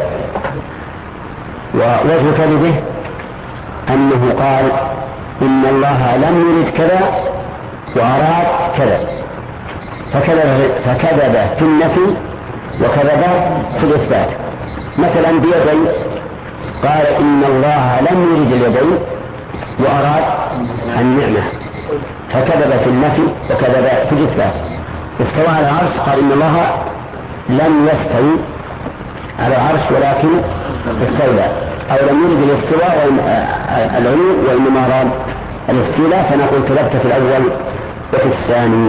ووجه كذبه أنه قال إن الله لم يرد كذا وأراد كذا، فكذب, فكذب في النفي وكذب في الإثبات. مثلا بيدي قال إن الله لم يرد اليدين وأراد النعمة، فكذب في النفي وكذب في الإثبات. استوى على العرش قال إن الله لم يستوي على العرش ولكن استولى، أو لم يرد الاستواء العلو وإنما أراد الاستيلاء، فنقول كذبت في الأول وفي الثاني.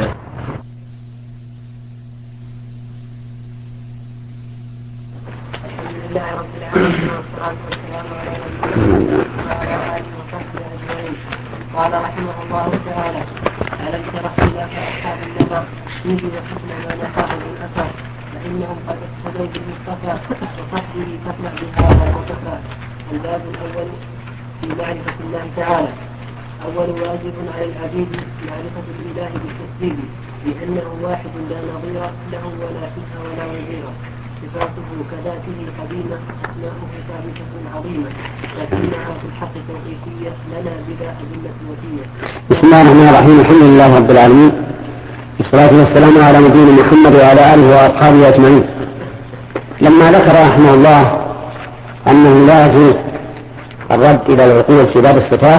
لله رب العالمين والصلاة والسلام على نبينا وعلى آله وصحبه أجمعين. قال رحمه الله تعالى: ألم تر اختلاف أصحاب النظر فيه وحسن ما نقاه بالأثر، فإنهم قد اقتدوا بالمصطفى وصحبه فاسمع بهذا وكفى. الباب الأول في معرفة الله تعالى. أول واجب على العبيد معرفة الإله بالتسبيح، لأنه واحد لا نظير له ولا فيه ولا وزير. صفاته كذاته قديمة، أسماؤه ثابتة عظيمة، لكنها في الحق توقيفية لنا بلا أدلة وفية. بسم الله الرحمن الرحيم. الحمد لله رب العالمين، والصلاة والسلام على نبينا محمد وعلى آله وأصحابه أجمعين. لما ذكر رحمه الله أنه لا يجوز الرد إلى العقول في باب الصفات،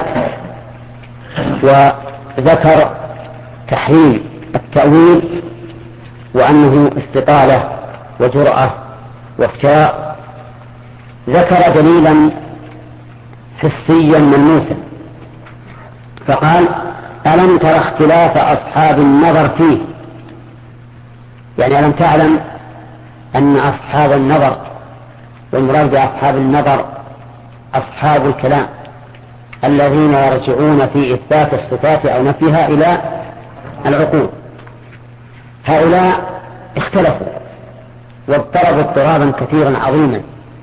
وذكر تحريم التأويل وأنه استطالة وجرأة وافتراء، ذكر دليلا حسيا ملموسا فقال: ألم تر اختلاف أصحاب النظر فيه؟ يعني ألم تعلم أن أصحاب النظر، والمراد بأصحاب النظر أصحاب الكلام الذين يرجعون في إثبات الصفات أو نفيها إلى العقول، هؤلاء اختلفوا واضطربوا اضطرابا كثيرا عظيما،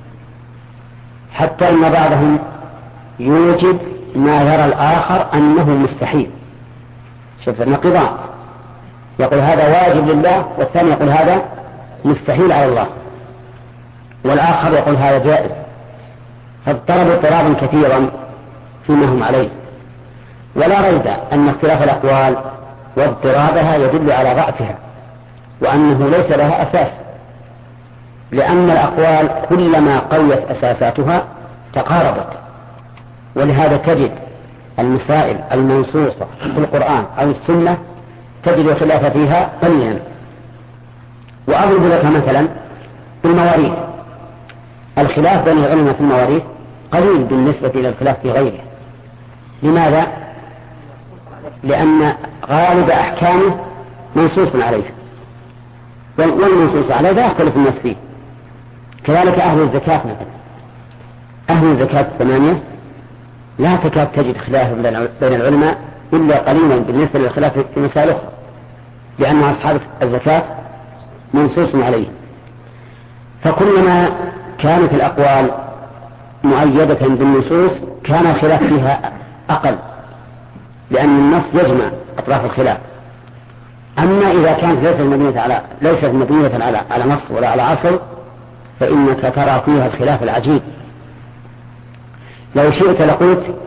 حتى إن بعضهم يوجد ما يرى الآخر أنه مستحيل. شوف النقيضان، يقول هذا واجب لله، والثاني يقول هذا مستحيل على الله، والآخر يقول هذا جائز. فاضطربوا اضطرابا كثيرا فيما هم عليه. ولا ريب أن اختلاف الأقوال واضطرابها يدل على ضعفها، وأنه ليس لها أساس، لأن الأقوال كلما قويت أساساتها تقاربت. ولهذا تجد المسائل المنصوصة في القرآن أو السنة تجد الخلاف فيها قليلا. وأضرب لك مثلا المواريث، الخلاف بين العلماء في المواريث قليل بالنسبة إلى الخلاف في غيره. لماذا؟ لأن غالب أحكامه منصوص عليه، والمنصوص عليه لا يختلف الناس فيه. كذلك أهل الزكاة مثلا، أهل الزكاة الثمانية لا تكاد تجد خلاف بين العلماء إلا قليلا بالنسبة للخلاف في مسائل أخرى، لأن أصحاب الزكاة منصوص عليه. فكلما كانت الأقوال مؤيدة بالنصوص كان الخلاف فيها أقل، لأن النص يجمع أطراف الخلاف. أما إذا كانت ليست مبنية على ليست مبنية على على نص ولا على أصل، فإنك ترى فيها الخلاف العجيب. لو شئت لقلت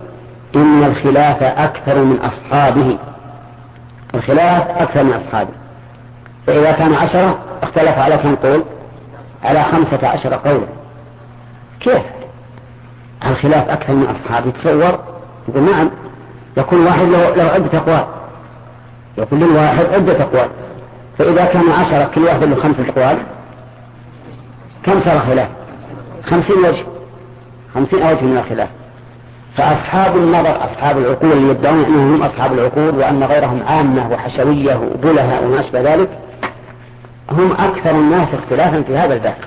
إن الخلاف أكثر من أصحابه، الخلاف أكثر من أصحابه. فإذا كان عشرة اختلف على كم قول؟ على خمسة عشر قولا. كيف الخلاف أكثر من أصحابه؟ تصور يقول نعم، يكون واحد له, له عدة أقوال، يكون للواحد عدة أقوال. فإذا كان عشرة كل واحد له خمسة أقوال، كم صار خلاف؟ خمسين وجه، خمسين وجه من الخلاف. فأصحاب النظر أصحاب العقول اللي يدعون أنهم هم أصحاب العقول وأن غيرهم عامة وحشوية وبلها وما أشبه ذلك، هم أكثر الناس اختلافا في هذا الباب.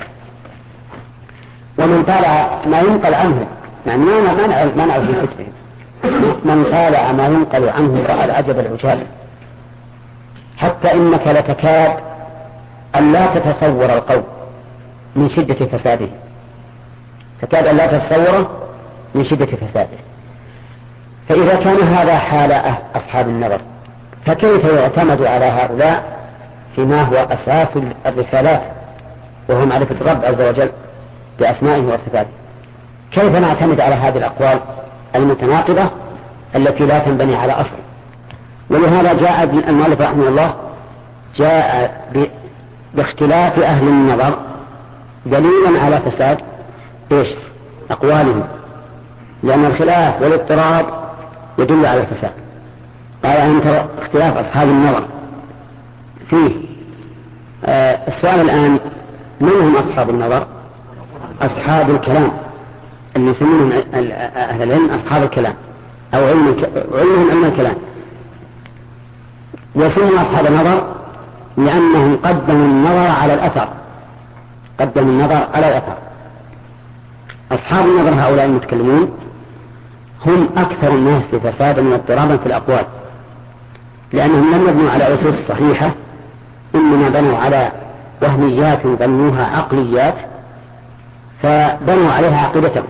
ومن طالع ما ينقل عنه، يعني ما ما نعرف ما نعرف من كتبهم، من طالع ما ينقل عنه رأى العجب العجاب، حتى إنك لتكاد أن لا تتصور القول من شدة فساده، تكاد أن لا تتصوره من شدة فساده. فإذا كان هذا حال أصحاب النظر، فكيف يعتمد على هؤلاء فيما هو أساس الرسالات وهو معرفة الرب عز وجل بأسمائه وصفاته؟ كيف نعتمد على هذه الأقوال المتناقضة التي لا تنبني على أصل؟ ولهذا جاء المؤلف رحمه الله جاء باختلاف أهل النظر دليلا على فساد إيش؟ أقوالهم، لأن الخلاف والاضطراب يدل على الفساد. قال أن ترى اختلاف أصحاب النظر فيه. آه السؤال الآن، من هم أصحاب النظر؟ أصحاب الكلام اللي يسمونهم أهل العلم أصحاب الكلام أو علم علمهم علم الكلام. وسموا أصحاب النظر لأنهم قدموا النظر على الأثر، قدموا النظر على الأثر. أصحاب النظر هؤلاء المتكلمون هم أكثر الناس فسادا واضطرابا في الأقوال، لأنهم لم يبنوا على أسس صحيحة، إنما بنوا على وهميات بنوها عقليات، فبنوا عليها عقيدتهم.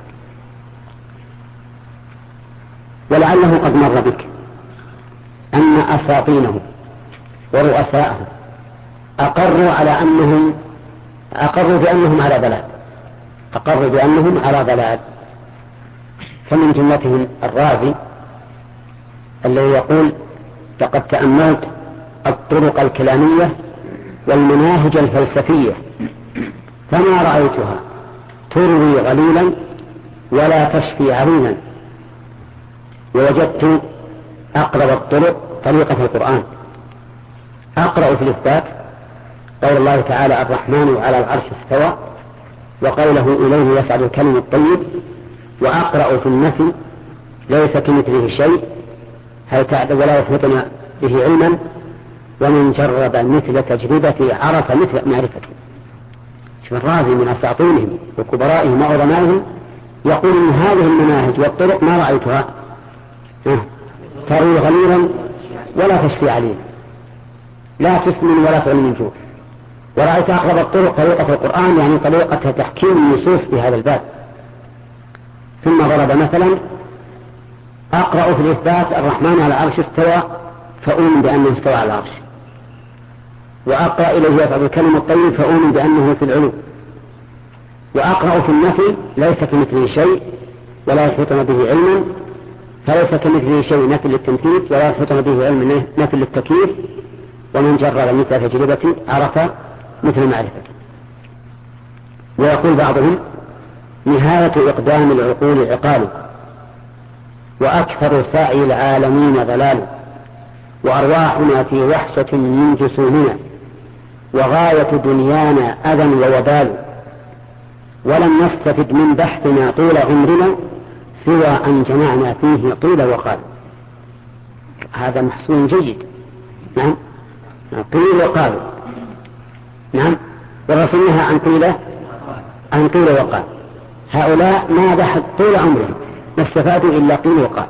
ولعله قد مر بك أن أساطينهم ورؤساءهم أقروا على أنهم أقروا بأنهم على ضلال، أقروا بأنهم على ضلال. فمن جملتهم الرازي الذي يقول: لقد تأملت الطرق الكلامية والمناهج الفلسفية فما رأيتها تروي غليلا ولا تشفي عليلا، ووجدت أقرب الطرق طريقة القرآن. أقرأ في الإثبات قول الله تعالى: الرحمن على العرش استوى، وقوله: إليه يسعد الكلم الطيب. وأقرأ في النفي: ليس كمثله شيء هل تعد ولا يحيطنا به علما، ومن جرب مثل تجربتي عرف مثل معرفته. شوف الرازي من أساطينهم وكبرائهم وعظمائهم يقول إن هذه المناهج والطرق ما رأيتها تروي غليلا ولا تشفي عليلا، لا تسمن ولا تغني من جوع. ورأيت أقرب الطرق طريقة القرآن، يعني طريقة تحكيم النصوص في هذا الباب. ثم ضرب مثلا: أقرأ في الإثبات الرحمن على العرش استوى، فأؤمن بأنه استوى على العرش. وأقرأ إليه يسعد الكلم الطيب، فأؤمن بأنه في العلو. وأقرأ في النفي: ليس كمثله شيء ولا يحيطنا به علما، فليس كمثله شيء نفي للتمثيل ولا يحيطنا به علم نفي للتكييف. ومن جرب مثل تجربتي عرف مثل معرفته. ويقول بعضهم: نهاية إقدام العقول عقال، وأكثر سعي العالمين ضلال، وأرواحنا في وحشة من جسومنا، وغاية دنيانا أذى ووبال، ولم نستفد من بحثنا طول عمرنا سوى أن جمعنا فيه طيل وقال. هذا محصول جيد. نعم، طيل وقال. نعم، ورسمها عن طيلة عن طيل وقال. هؤلاء ما بحث طول عمرهم ما استفادوا إلا طيل وقال.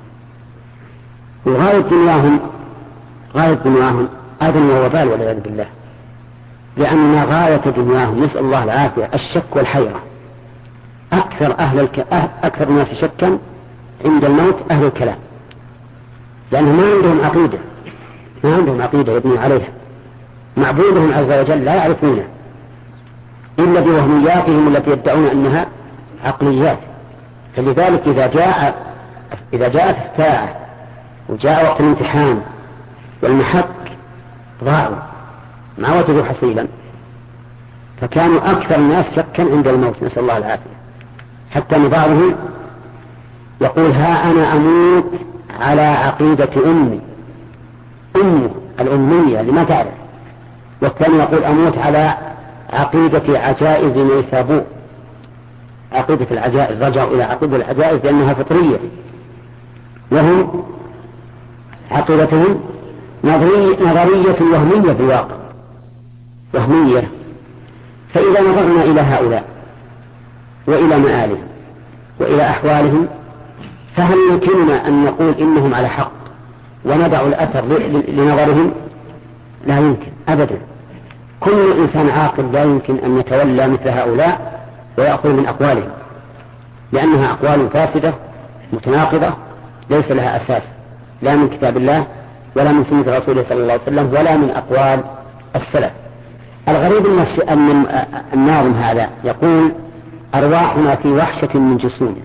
وغاية دنياهم غاية دنياهم أذى ووبال والعياذ بالله، لأن غاية دنياهم نسأل الله العافية الشك والحيرة. أكثر أهل الك... أكثر الناس شكا عند الموت أهل الكلام، لأنهم ما عندهم عقيدة ما عندهم عقيدة يبني عليها. معبودهم عز وجل لا يعرفونه إلا بوهمياتهم التي يدعون أنها عقليات. فلذلك إذا جاء إذا جاءت الساعة وجاء وقت الامتحان والمحك ضاعوا ما وجدوا حصيلا، فكانوا أكثر الناس شكا عند الموت، نسأل الله العافية، حتى أن بعضهم يقول ها أنا أموت على عقيدة أمي، أمه الأمية اللي ما تعرف، والثاني يقول أموت على عقيدة عجائز نيسابور، عقيدة العجائز، رجعوا إلى عقيدة العجائز لأنها فطرية، وهم عقيدتهم نظرية وهمية بالواقع، وهمية. فإذا نظرنا إلى هؤلاء وإلى مآلهم وإلى أحوالهم، فهل يمكننا أن نقول إنهم على حق وندع الأثر لنظرهم؟ لا يمكن أبدا. كل إنسان عاقل لا يمكن أن يتولى مثل هؤلاء ويأخذ من أقوالهم، لأنها أقوال فاسدة متناقضة ليس لها أساس، لا من كتاب الله ولا من سنة رسوله صلى الله عليه وسلم ولا من أقوال السلف. الغريب أن الناظم هذا يقول أرواحنا في وحشة من جسومنا،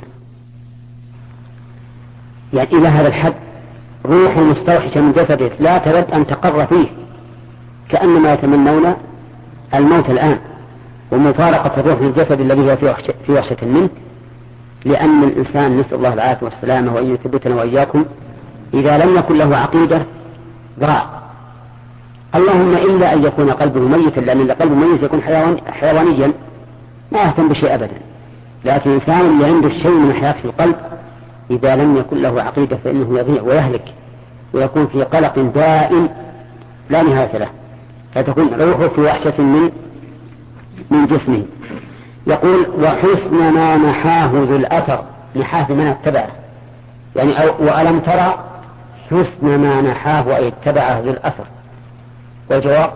يعني إلى هذا الحد روح مستوحشة من جسده لا ترد أن تقر فيه، كأنما يتمنون الموت الآن ومفارقة الروح من الجسد الذي هو في وحشة منه، لأن الإنسان نسأل الله العافية والسلامة وأن يثبتنا وإياكم إذا لم يكن له عقيدة ضاع، اللهم إلا أن يكون قلبه ميتا، لأن القلب ميت يكون حيوان حيوانيا ما يهتم بشيء أبدا، لكن الإنسان اللي عنده الشيء من حياة في القلب إذا لم يكن له عقيدة فإنه يضيع ويهلك ويكون في قلق دائم لا نهاية له، فتكون روحه في وحشة من من جسمه. يقول وحسن ما نحاه ذو الأثر، نحاه من اتبعه، يعني أو وألم ترى حسن ما نحاه أي اتبعه ذو الأثر، والجواب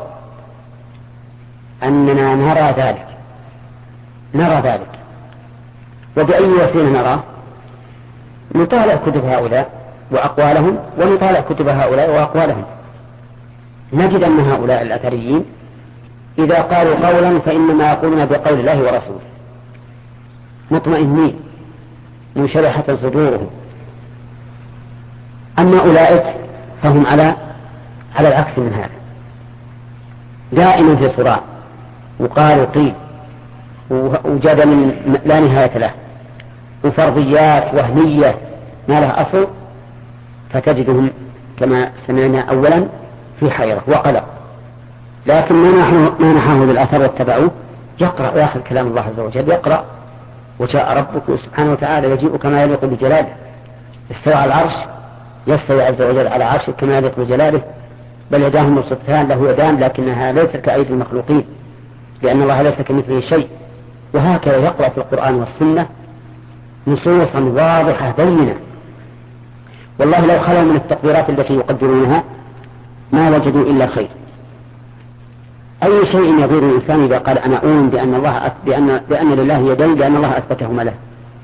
أننا نرى ذلك، نرى ذلك. وبأي وسيلة نرى؟ نطالع كتب هؤلاء وأقوالهم ونطالع كتب هؤلاء وأقوالهم، نجد أن هؤلاء الأثريين إذا قالوا قولا فإنما يقولون بقول الله ورسوله، مطمئنين منشرحة صدورهم. أما أولئك فهم على على العكس من هذا، دائما في صراع وقال وقيل وجدل لا نهاية له وفرضيات وهمية ما لها أصل، فتجدهم كما سمعنا أولا في حيرة وقلق. لكن ما نحاه بالأثر واتبعوه يقرأ ويأخذ كلام الله عز وجل، يقرأ وجاء ربك سبحانه وتعالى يجيء كما يليق بجلاله، استوى على العرش، يستوي عز وجل على عرشه كما يليق بجلاله، بل يداه مبسوطتان، له يدان لكنها ليست كأيدي المخلوقين لأن الله ليس كمثله شيء. وهكذا يقرأ في القرآن والسنة نصوصا واضحة بينة، والله لو خلوا من التقديرات التي يقدرونها ما وجدوا إلا خير. أي شيء يغير الإنسان إذا قال أنا أؤمن بأن الله بأن بأن لله يدين لأن الله أثبتهما له،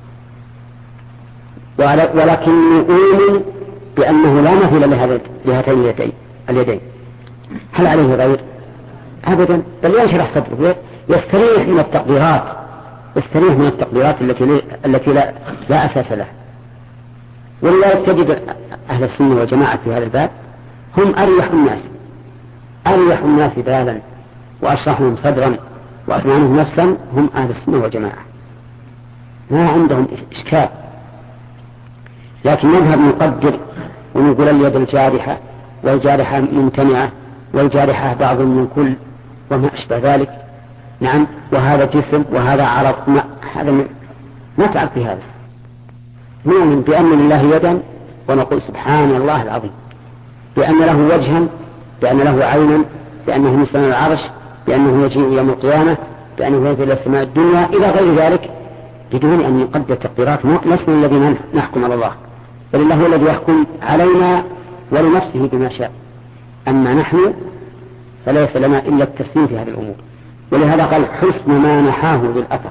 ولكني أؤمن بأنه لا مثيل لهاتين اليدين اليدين هل عليه غير؟ أبدا، بل ينشرح صدره يستريح من التقديرات، يستريح من التقديرات التي التي لا لا أساس لها. ولذلك تجد أهل السنة والجماعة في هذا الباب هم أريح الناس، أريح الناس بالا وأشرحهم صدرا وأطمئنهم نفسا، هم أهل السنة والجماعة ما عندهم إشكال. لكن نذهب نقدر ونقول اليد الجارحة والجارحة ممتنعة والجارحة بعض من كل وما أشبه ذلك، نعم، وهذا جسم وهذا عرض، ما هذا نتعب في هذا. نؤمن بأن لله يدا ونقول سبحان الله العظيم، بأن له وجها، بأن له عينا، بأنه مثل العرش، بأنه يجيء يوم القيامة، بأنه ينزل إلى السماء الدنيا إلى غير ذلك، بدون أن يقدر تقديرات. لسنا الذين نحكم على الله، بل الله هو الذي يحكم علينا ولنفسه بما شاء. أما نحن فليس لنا إلا التسليم في هذه الأمور. ولهذا قال حسن ما نحاه بالأثر.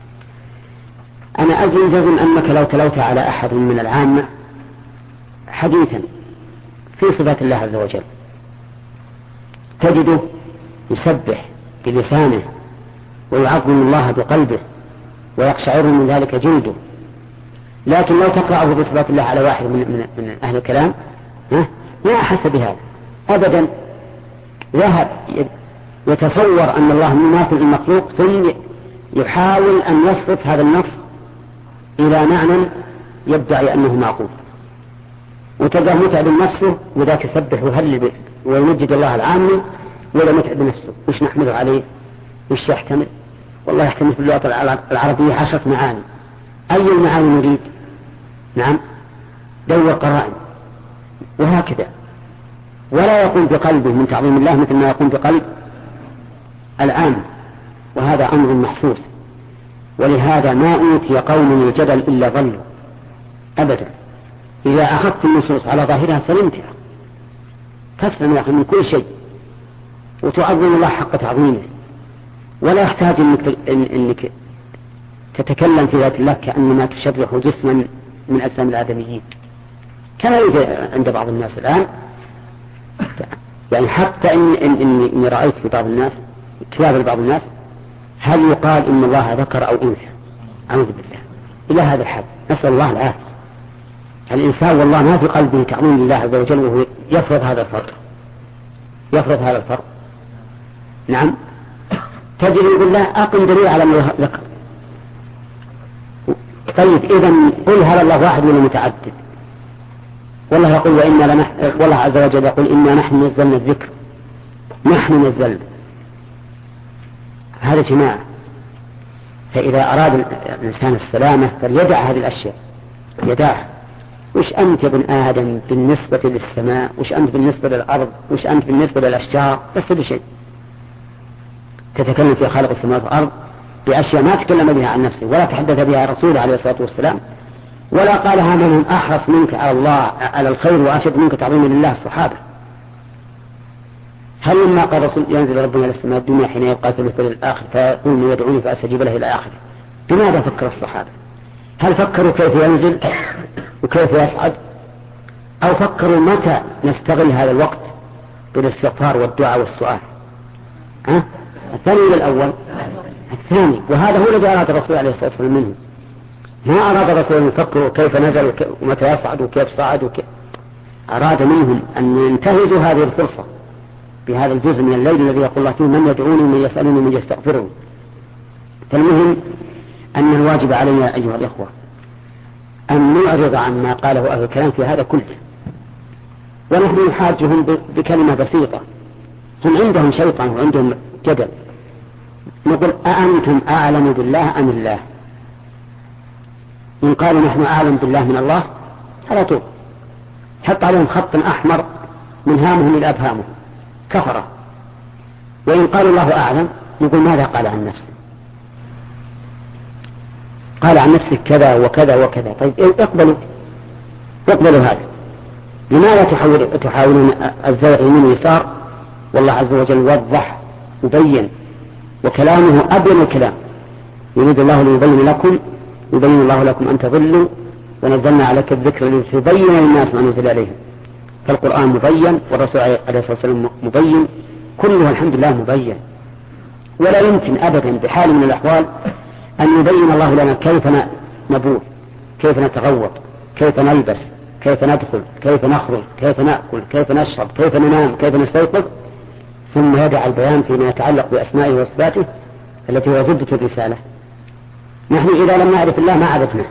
أنا أجل جزم أنك لو تلوت على أحد من العامة حديثا في صفات الله عز وجل تجده يسبح لكن لو تقرأه بصفات الله على واحد من, من, من أهل الكلام ما أحس بهذا أبدا، ذهب يتصور أن الله مماثل المخلوق ثم يحاول أن يصرف هذا النص إلى معنى يدعي أنه معقول، وتلقاه متعب نفسه وذاك يسبح ويهلل ويمجد الله العامي ولا متعب نفسه. وش نحمله عليه؟ وش يحتمل؟ والله يحتمل في اللغة العربية عشرة معاني. أي المعاني نريد؟ نعم دور قرائن وهكذا، ولا يقوم بقلبه من تعظيم الله مثل ما يقوم بقلب العام، وهذا أمر محسوس. ولهذا ما أوتي قوم الجدل إلا ظلوا أبدا. إذا أخذت النصوص على ظاهرها سلمتها، تسلم يا أخي من كل شيء وتعظم الله حق تعظيمه، ولا يحتاج إنك, إنك تتكلم في ذات الله كأنما تشبه جسما من أجسام الآدميين كما يوجد عند بعض الناس الآن. يعني حتى إن إن إني إن رأيت في بعض الناس كتاب لبعض الناس هل يقال إن الله ذكر أو أنثى؟ أعوذ بالله، إلى هذا الحد نسأل الله العافية. الإنسان والله ما في قلبه تعظيم لله عز وجل وهو يفرض هذا الفرق، يفرض هذا الفرق. نعم تجد يقول له أقم دليل على ما ذكر. طيب إذن قل هل الله واحد ولا متعدد؟ والله يقول وإنا لنحن، والله عز وجل يقول إنا نحن نزلنا الذكر، نحن نزلنا. هذا جماعة. فإذا أراد الإنسان السلامة فليدع هذه الأشياء، يدعها. وش أنت ابن آدم بالنسبة للسماء؟ وش أنت بالنسبة للأرض؟ وش أنت بالنسبة للأشجار؟ بس بشيء تتكلم في خالق السماوات والأرض بأشياء ما تكلم بها عن نفسه ولا تحدث بها رسوله عليه الصلاة والسلام، ولا قالها من هم أحرص منك على الله على الخير وأشد منك تعظيما لله الصحابة. هل لما قال رسول ينزل ربنا إلى السماء الدنيا حين يبقى ثلث الآخر فيقول من يدعوني فأستجيب له إلى آخره؟ بماذا فكر الصحابة؟ هل فكروا كيف ينزل وكيف يصعد، أو فكروا متى نستغل هذا الوقت بالاستغفار والدعاء والسؤال؟ أه؟ الثاني إلى الأول الثاني. وهذا هو الذي أراد الرسول عليه الصلاة والسلام منه. ما أراد الرسول أن يفكروا كيف نزل ومتى يصعد وكيف صعد وكيف. أراد منهم أن ينتهزوا هذه الفرصة بهذا الجزء من الليل الذي يقول الله فيه من يدعوني من يسألني من يستغفرني. فالمهم أن الواجب علينا أيها الإخوة أن نعرض عما قاله أهل الكلام في هذا كله، ونحن نحاجهم بكلمة بسيطة. هم عندهم شيطان وعندهم جدل، نقول أأنتم أعلم بالله أم الله؟ إن قالوا نحن أعلم بالله من الله على طول حط عليهم خط أحمر من هامهم إلى أبهامهم كفرة. وإن قالوا الله أعلم نقول ماذا قال عن نفسه؟ قال عن نفسه كذا وكذا وكذا. طيب اقبلوا اقبلوا هذا. لماذا تحاول تحاولون الزرع يمين ويسار؟ والله عز وجل وضح وبين، وكلامه أبين الكلام. يريد الله ليبين لكم، يبين الله لكم أن تضلوا، ونزلنا عليك الذكر لتبين للناس ما نزل عليهم. فالقرآن مبين والرسول عليه الصلاة والسلام مبين، كله الحمد لله مبين. ولا يمكن أبدا بحال من الأحوال أن يبين الله لنا كيف نبوح، كيف نتغوط، كيف نلبس، كيف ندخل، كيف نخرج، كيف نأكل، كيف نشرب، كيف ننام، كيف نستيقظ، ثم يدع البيان فيما يتعلق بأسمائه وصفاته التي هو زبدة الرسالة. نحن إذا لم نعرف الله ما عرفناه،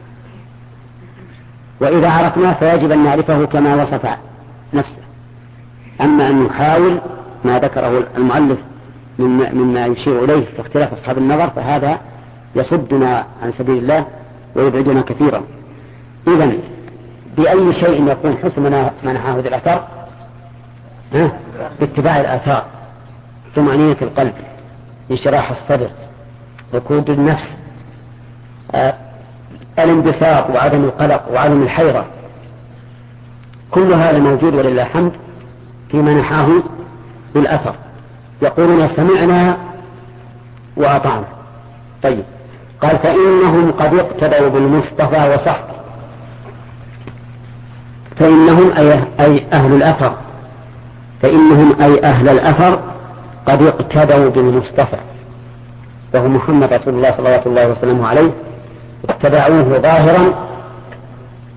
وإذا عرفناه فيجب أن نعرفه كما وصف نفسه. أما أن نحاول ما ذكره المؤلف مما يشير إليه في اختلاف أصحاب النظر فهذا يصدنا عن سبيل الله ويبعدنا كثيرا. إذن بأي شيء يكون حسن منحه هذه الآثار؟ باتباع الآثار، طمأنينة القلب، انشراح الصدر، ركود النفس، آه، الانبساط وعدم القلق وعدم الحيرة، كل هذا موجود ولله الحمد في منحه بالأثر. يقولون سمعنا وأطعنا. طيب قال فإنهم قد اقتدوا بالمصطفى وصحبه. فإنهم أي, أي أهل الأثر، فإنهم أي أهل الأثر قد اقتدوا بالمصطفى وهو محمد رسول الله صلى الله عليه وسلم عليه، اتبعوه ظاهرا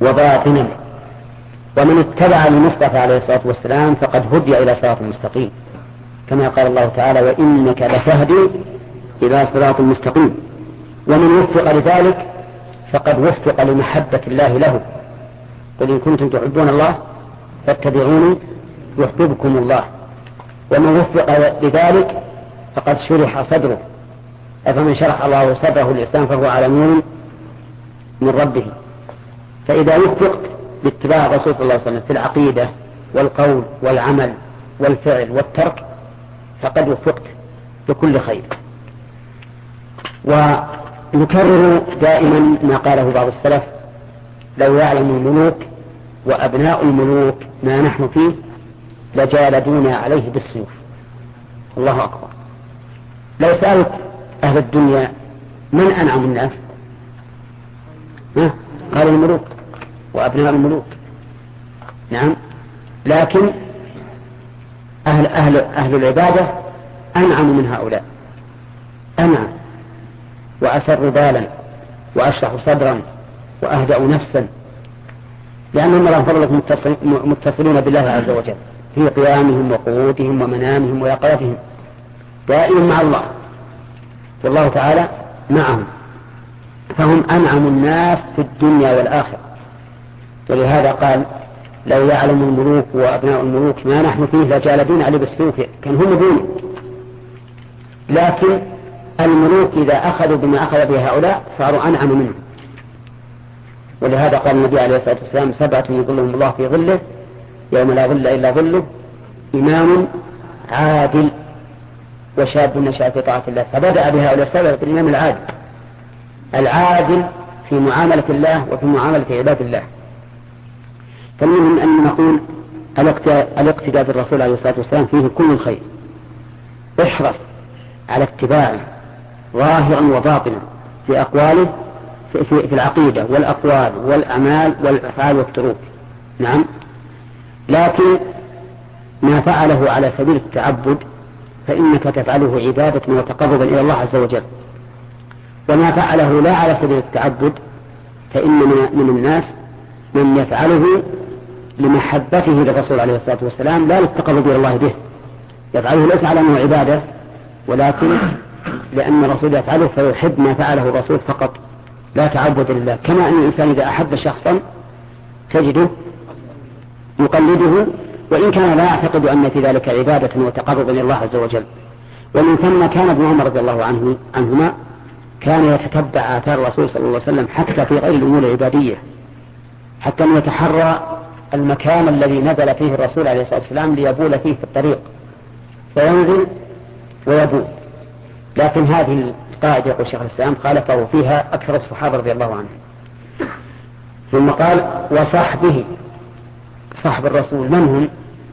وباطنا. ومن اتبع المصطفى عليه الصلاة والسلام فقد هدي إلى صراط مستقيم، كما قال الله تعالى: وإنك لتهدي إلى صراط مستقيم. ومن وفق لذلك فقد وفق لمحبة الله له. قل إن كنتم تحبون الله فاتبعوني يحببكم الله. ومن وفق لذلك فقد شرح صدره. أفمن شرح الله صدره للإسلام فهو على نور من ربه. فإذا وفقت باتباع الرسول صلى الله عليه وسلم في العقيدة والقول والعمل والفعل والترك فقد وفقت بكل خير. ونكرر دائما ما قاله بعض السلف: لو يعلم الملوك وأبناء الملوك ما نحن فيه لجالدونا عليه بالسيوف. الله أكبر. لو سألت أهل الدنيا من أنعم الناس؟ قال الملوك وأبناء الملوك. نعم، لكن أهل, أهل, أهل العبادة أنعم من هؤلاء، أنعم وأسر بالا وأشرح صدرا وأهدأ نفسا، لأنهم لهم فضل متصلون بالله عز وجل في قيامهم وقعودهم ومنامهم ويقظتهم، دائما مع الله، والله تعالى معهم، فهم أنعم الناس في الدنيا والآخرة. ولهذا قال: لو يعلم الملوك وأبناء الملوك ما نحن فيه لجالدون عليه بالسيوف، كان هم دون. لكن الملوك إذا أخذوا بما أخذ به هؤلاء صاروا أنعم منهم. ولهذا قال النبي عليه الصلاة والسلام: سبعة يظلهم الله في ظله يوم لا ظل إلا ظله: إمام عادل وشاب نشأ في طاعة الله. فبدأ بهؤلاء السبعة بالإمام العادل، العادل في معاملة الله وفي معاملة عباد الله. فمنهم أن نقول الاقتداء بالرسول عليه الصلاة والسلام فيه كل الخير. احرص على اتباعه ظاهرا وباطنا في أقواله، في, في, في العقيدة والأقوال والأعمال والأفعال والتروك. نعم، لكن ما فعله على سبيل التعبد فإنك تفعله عبادة وتقربا إلى الله عز وجل، وما فعله لا على سبيل التعبد فإن من الناس من يفعله لمحبته للرسول عليه الصلاة والسلام لا للتقرب إلى الله به، يفعله ليس على أنه عبادة ولكن لأن الرسول يفعله فيحب ما فعله الرسول فقط لا تعبد لله. كما أن الإنسان إذا أحب شخصا تجده يقلده وإن كان لا يعتقد أن في ذلك عبادة وتقرب إلى الله عز وجل. ومن ثم كان ابن عمر رضي الله عنه عنهما كان يتتبع آثار الرسول صلى الله عليه وسلم حتى في غير الأمور العبادية، حتى أن يتحرى المكان الذي نزل فيه الرسول عليه الصلاة والسلام ليبول فيه في الطريق، فينزل ويبول. لكن هذه القاعدة يقول شيخ الإسلام خالفه فيها أكثر الصحابة رضي الله عنهم. ثم قال: وصحبه. صحب الرسول من هم؟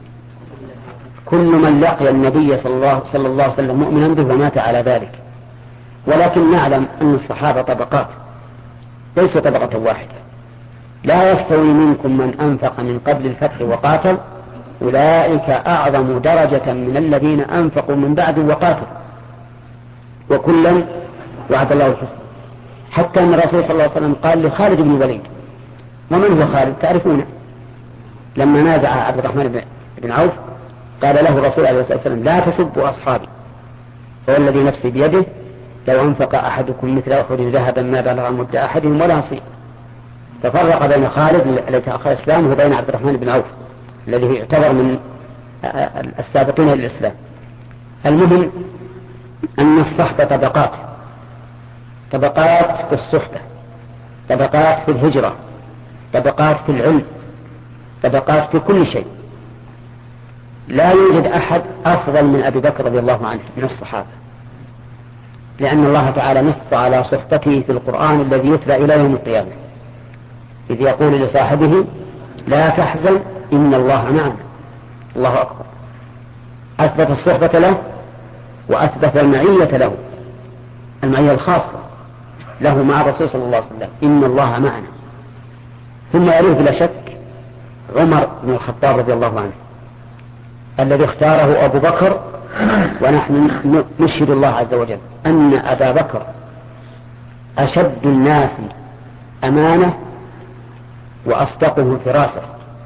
كل من لقي النبي صلى الله, صلى الله عليه وسلم مؤمنا به ومات على ذلك. ولكن نعلم أن الصحابة طبقات ليس طبقة واحدة. لا يستوي منكم من أنفق من قبل الفتح وقاتل أولئك أعظم درجة من الذين أنفقوا من بعد وقاتل وكلا وعد الله الحسنى. حتى أن الرسول صلى الله عليه وسلم قال لخالد بن الوليد، ومن هو خالد تعرفونه، لما نازع عبد الرحمن بن عوف قال له الرسول عليه الصلاة والسلام: لا تسبوا أصحابي فوالذي نفسي بيده لو أنفق أحدكم مثل أحد ذهبا ما بلغ مد أحدهم ولا نصيب. ففرق بين خالد الذي تأخر إسلامه وبين عبد الرحمن بن عوف الذي يعتبر من السابقين إلى الإسلام. المهم أن الصحبة طبقات، طبقات في الصحبة، طبقات في الهجرة، طبقات في العلم، طبقات في كل شيء. لا يوجد أحد أفضل من أبي بكر رضي الله عنه من الصحابة، لأن الله تعالى نص على صحبته في القرآن الذي يتلى إلى يوم القيامة، إذ يقول لصاحبه: لا تحزن إن الله معنا. الله أكبر. أثبت الصحبة له وأثبت المعية له، المعية الخاصة له مع الرسول صلى الله عليه وسلم: إن الله معنا. ثم يليه بلا شك عمر بن الخطاب رضي الله عنه الذي اختاره أبو بكر، ونحن نشهد الله عز وجل أن أبا بكر أشد الناس أمانة وأصدقه فراسة.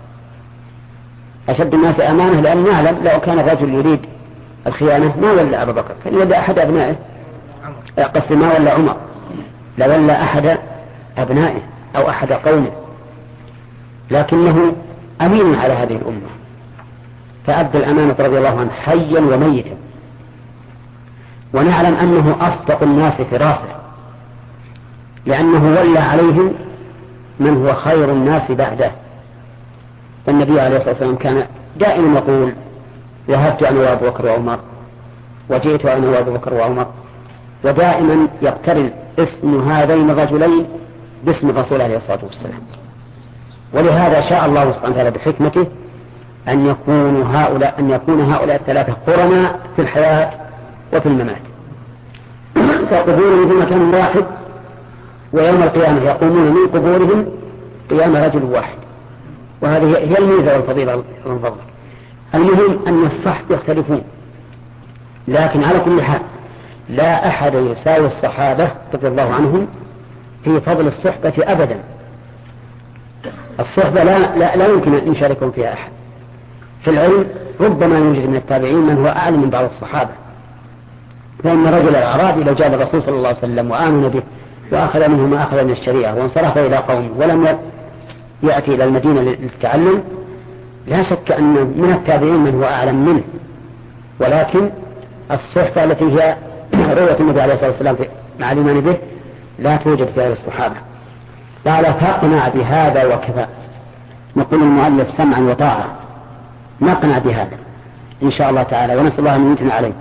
أشد الناس أمانة لأن نعلم لو كان الرجل يريد الخيانة ما ولى أبا بكر، كان يولى أحد أبنائه، قصد ما ولى عمر، لولى أحد أبنائه أو أحد قومه، لكنه أمين على هذه الأمة فأدى الأمانة رضي الله عنه حيا وميتا. ونعلم أنه أصدق الناس فراسة لأنه ولى عليهم من هو خير الناس بعده. والنبي عليه الصلاة والسلام كان دائما يقول ذهبت أنا وأبو بكر وعمر وجئت أنا وأبو بكر وعمر، ودائما يقترن اسم هذين الرجلين باسم الرسول عليه الصلاة والسلام. ولهذا شاء الله سبحانه وتعالى بحكمته أن يكون هؤلاء أن يكون هؤلاء الثلاثة قرناء في الحياة وفي الممات، فقبورهم في مكان واحد، ويوم القيامة يقومون من قبورهم قيام رجل واحد. وهذه هي الميزة والفضيلة والفضل. المهم أن الصحب يختلفون، لكن على كل حال لا أحد يساوي الصحابة رضي الله عنهم في فضل الصحبة أبدا. الصحبة لا, لا, لا يمكن أن يشاركهم فيها أحد. في العلم ربما يوجد من التابعين من هو أعلم من بعض الصحابة، فإن رجل الأعرابي لو جاء الرسول صلى الله عليه وسلم وآمن به وأخذ منه ما أخذ من الشريعة وانصرف إلى قومه ولم يأتي إلى المدينة للتعلم، لا شك أن من التابعين من هو أعلم منه. ولكن الصحبة التي هي رؤية النبي عليه الصلاة والسلام مع الإيمان به لا توجد في هذه الصحابة. قال فاقنع بهذا وكفى. نقول المؤلف سمعا وطاعة، نقنع بهذا إن شاء الله تعالى، ونسأل الله أن يمتن عليه.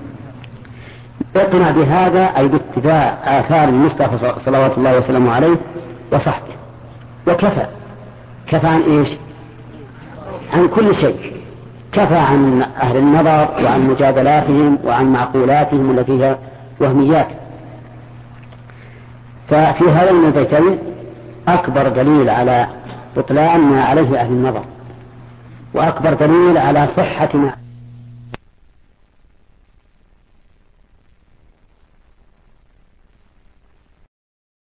اقنع بهذا أي باتباع آثار المصطفى صلوات الله وسلامه عليه وصحبه، وكفى. كفى عن إيش؟ عن كل شيء. كفى عن أهل النظر وعن مجادلاتهم وعن معقولاتهم التي هي وهميات. ففي هذين البيتين أكبر دليل على بطلان ما عليه أهل النظر، وأكبر دليل على صحة ما